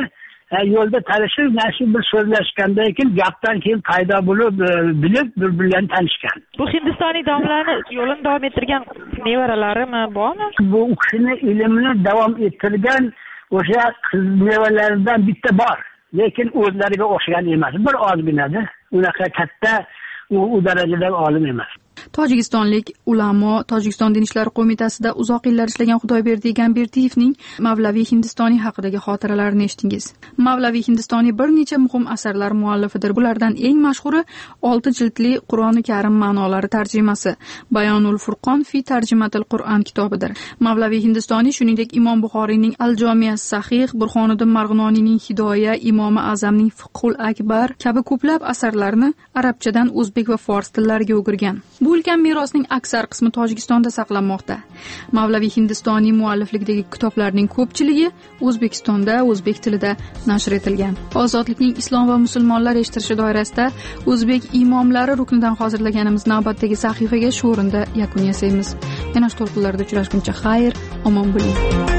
yo'lda tanishib mana shu bir so'zlashgandan keyin gapdan keyin paydo bo'lib bilib bir-birlarini tanishgan. Bu hindistonlik domlalarni yo'lini davom ettirgan nevaralarimi bormi? Bu kishini ilmini davom ettirgan o'sha qiz nevaralaridan bitta bor, lekin o'zlariga o'xshagan emas, bir ozginadir. Unaqa katta u darajadagi olim emas. Tojikistonlik ulamo Tojikiston Din ishlari qo'mitasida uzoq yillar ishlagan Xudoyberdi Egamberdiyevning Mavlaviy Hindistoniy haqidagi xotiralarini eshitdingiz. Mavlaviy Hindistoniy bir necha muhim asarlar muallifidir. Bulardan eng mashhuri 6 jildli Qur'oni Karim ma'nolari tarjimasi Bayonul Furqon fi tarjimatil Qur'on kitobidir. Mavlaviy Hindistoniy shuningdek Imom Buxoriyning Al-Jami' Sahih, Burxoniddin Marg'inoniyning Hidoya, Imom Azamning Fiqhul Akbar kabi ko'plab asarlarni arabchadan o'zbek va fors tillariga o'girgan. Bu ulkan merosning aksar qismi Tojikistonda saqlanmoqda. Mavlaviy Hindistoniy mualliflikdagi kitoblarning ko'pchiligi O'zbekistonda o'zbek tilida nashr etilgan. Ozodlikning islom va musulmonlar eshittirishi doirasida o'zbek imomlari ruknidan hozirlaganimiz navbatdagi sahifaga shu o'rinda yakun yasaymiz. Yana to'lqinlarda uchrashguncha xayr, omon bo'ling.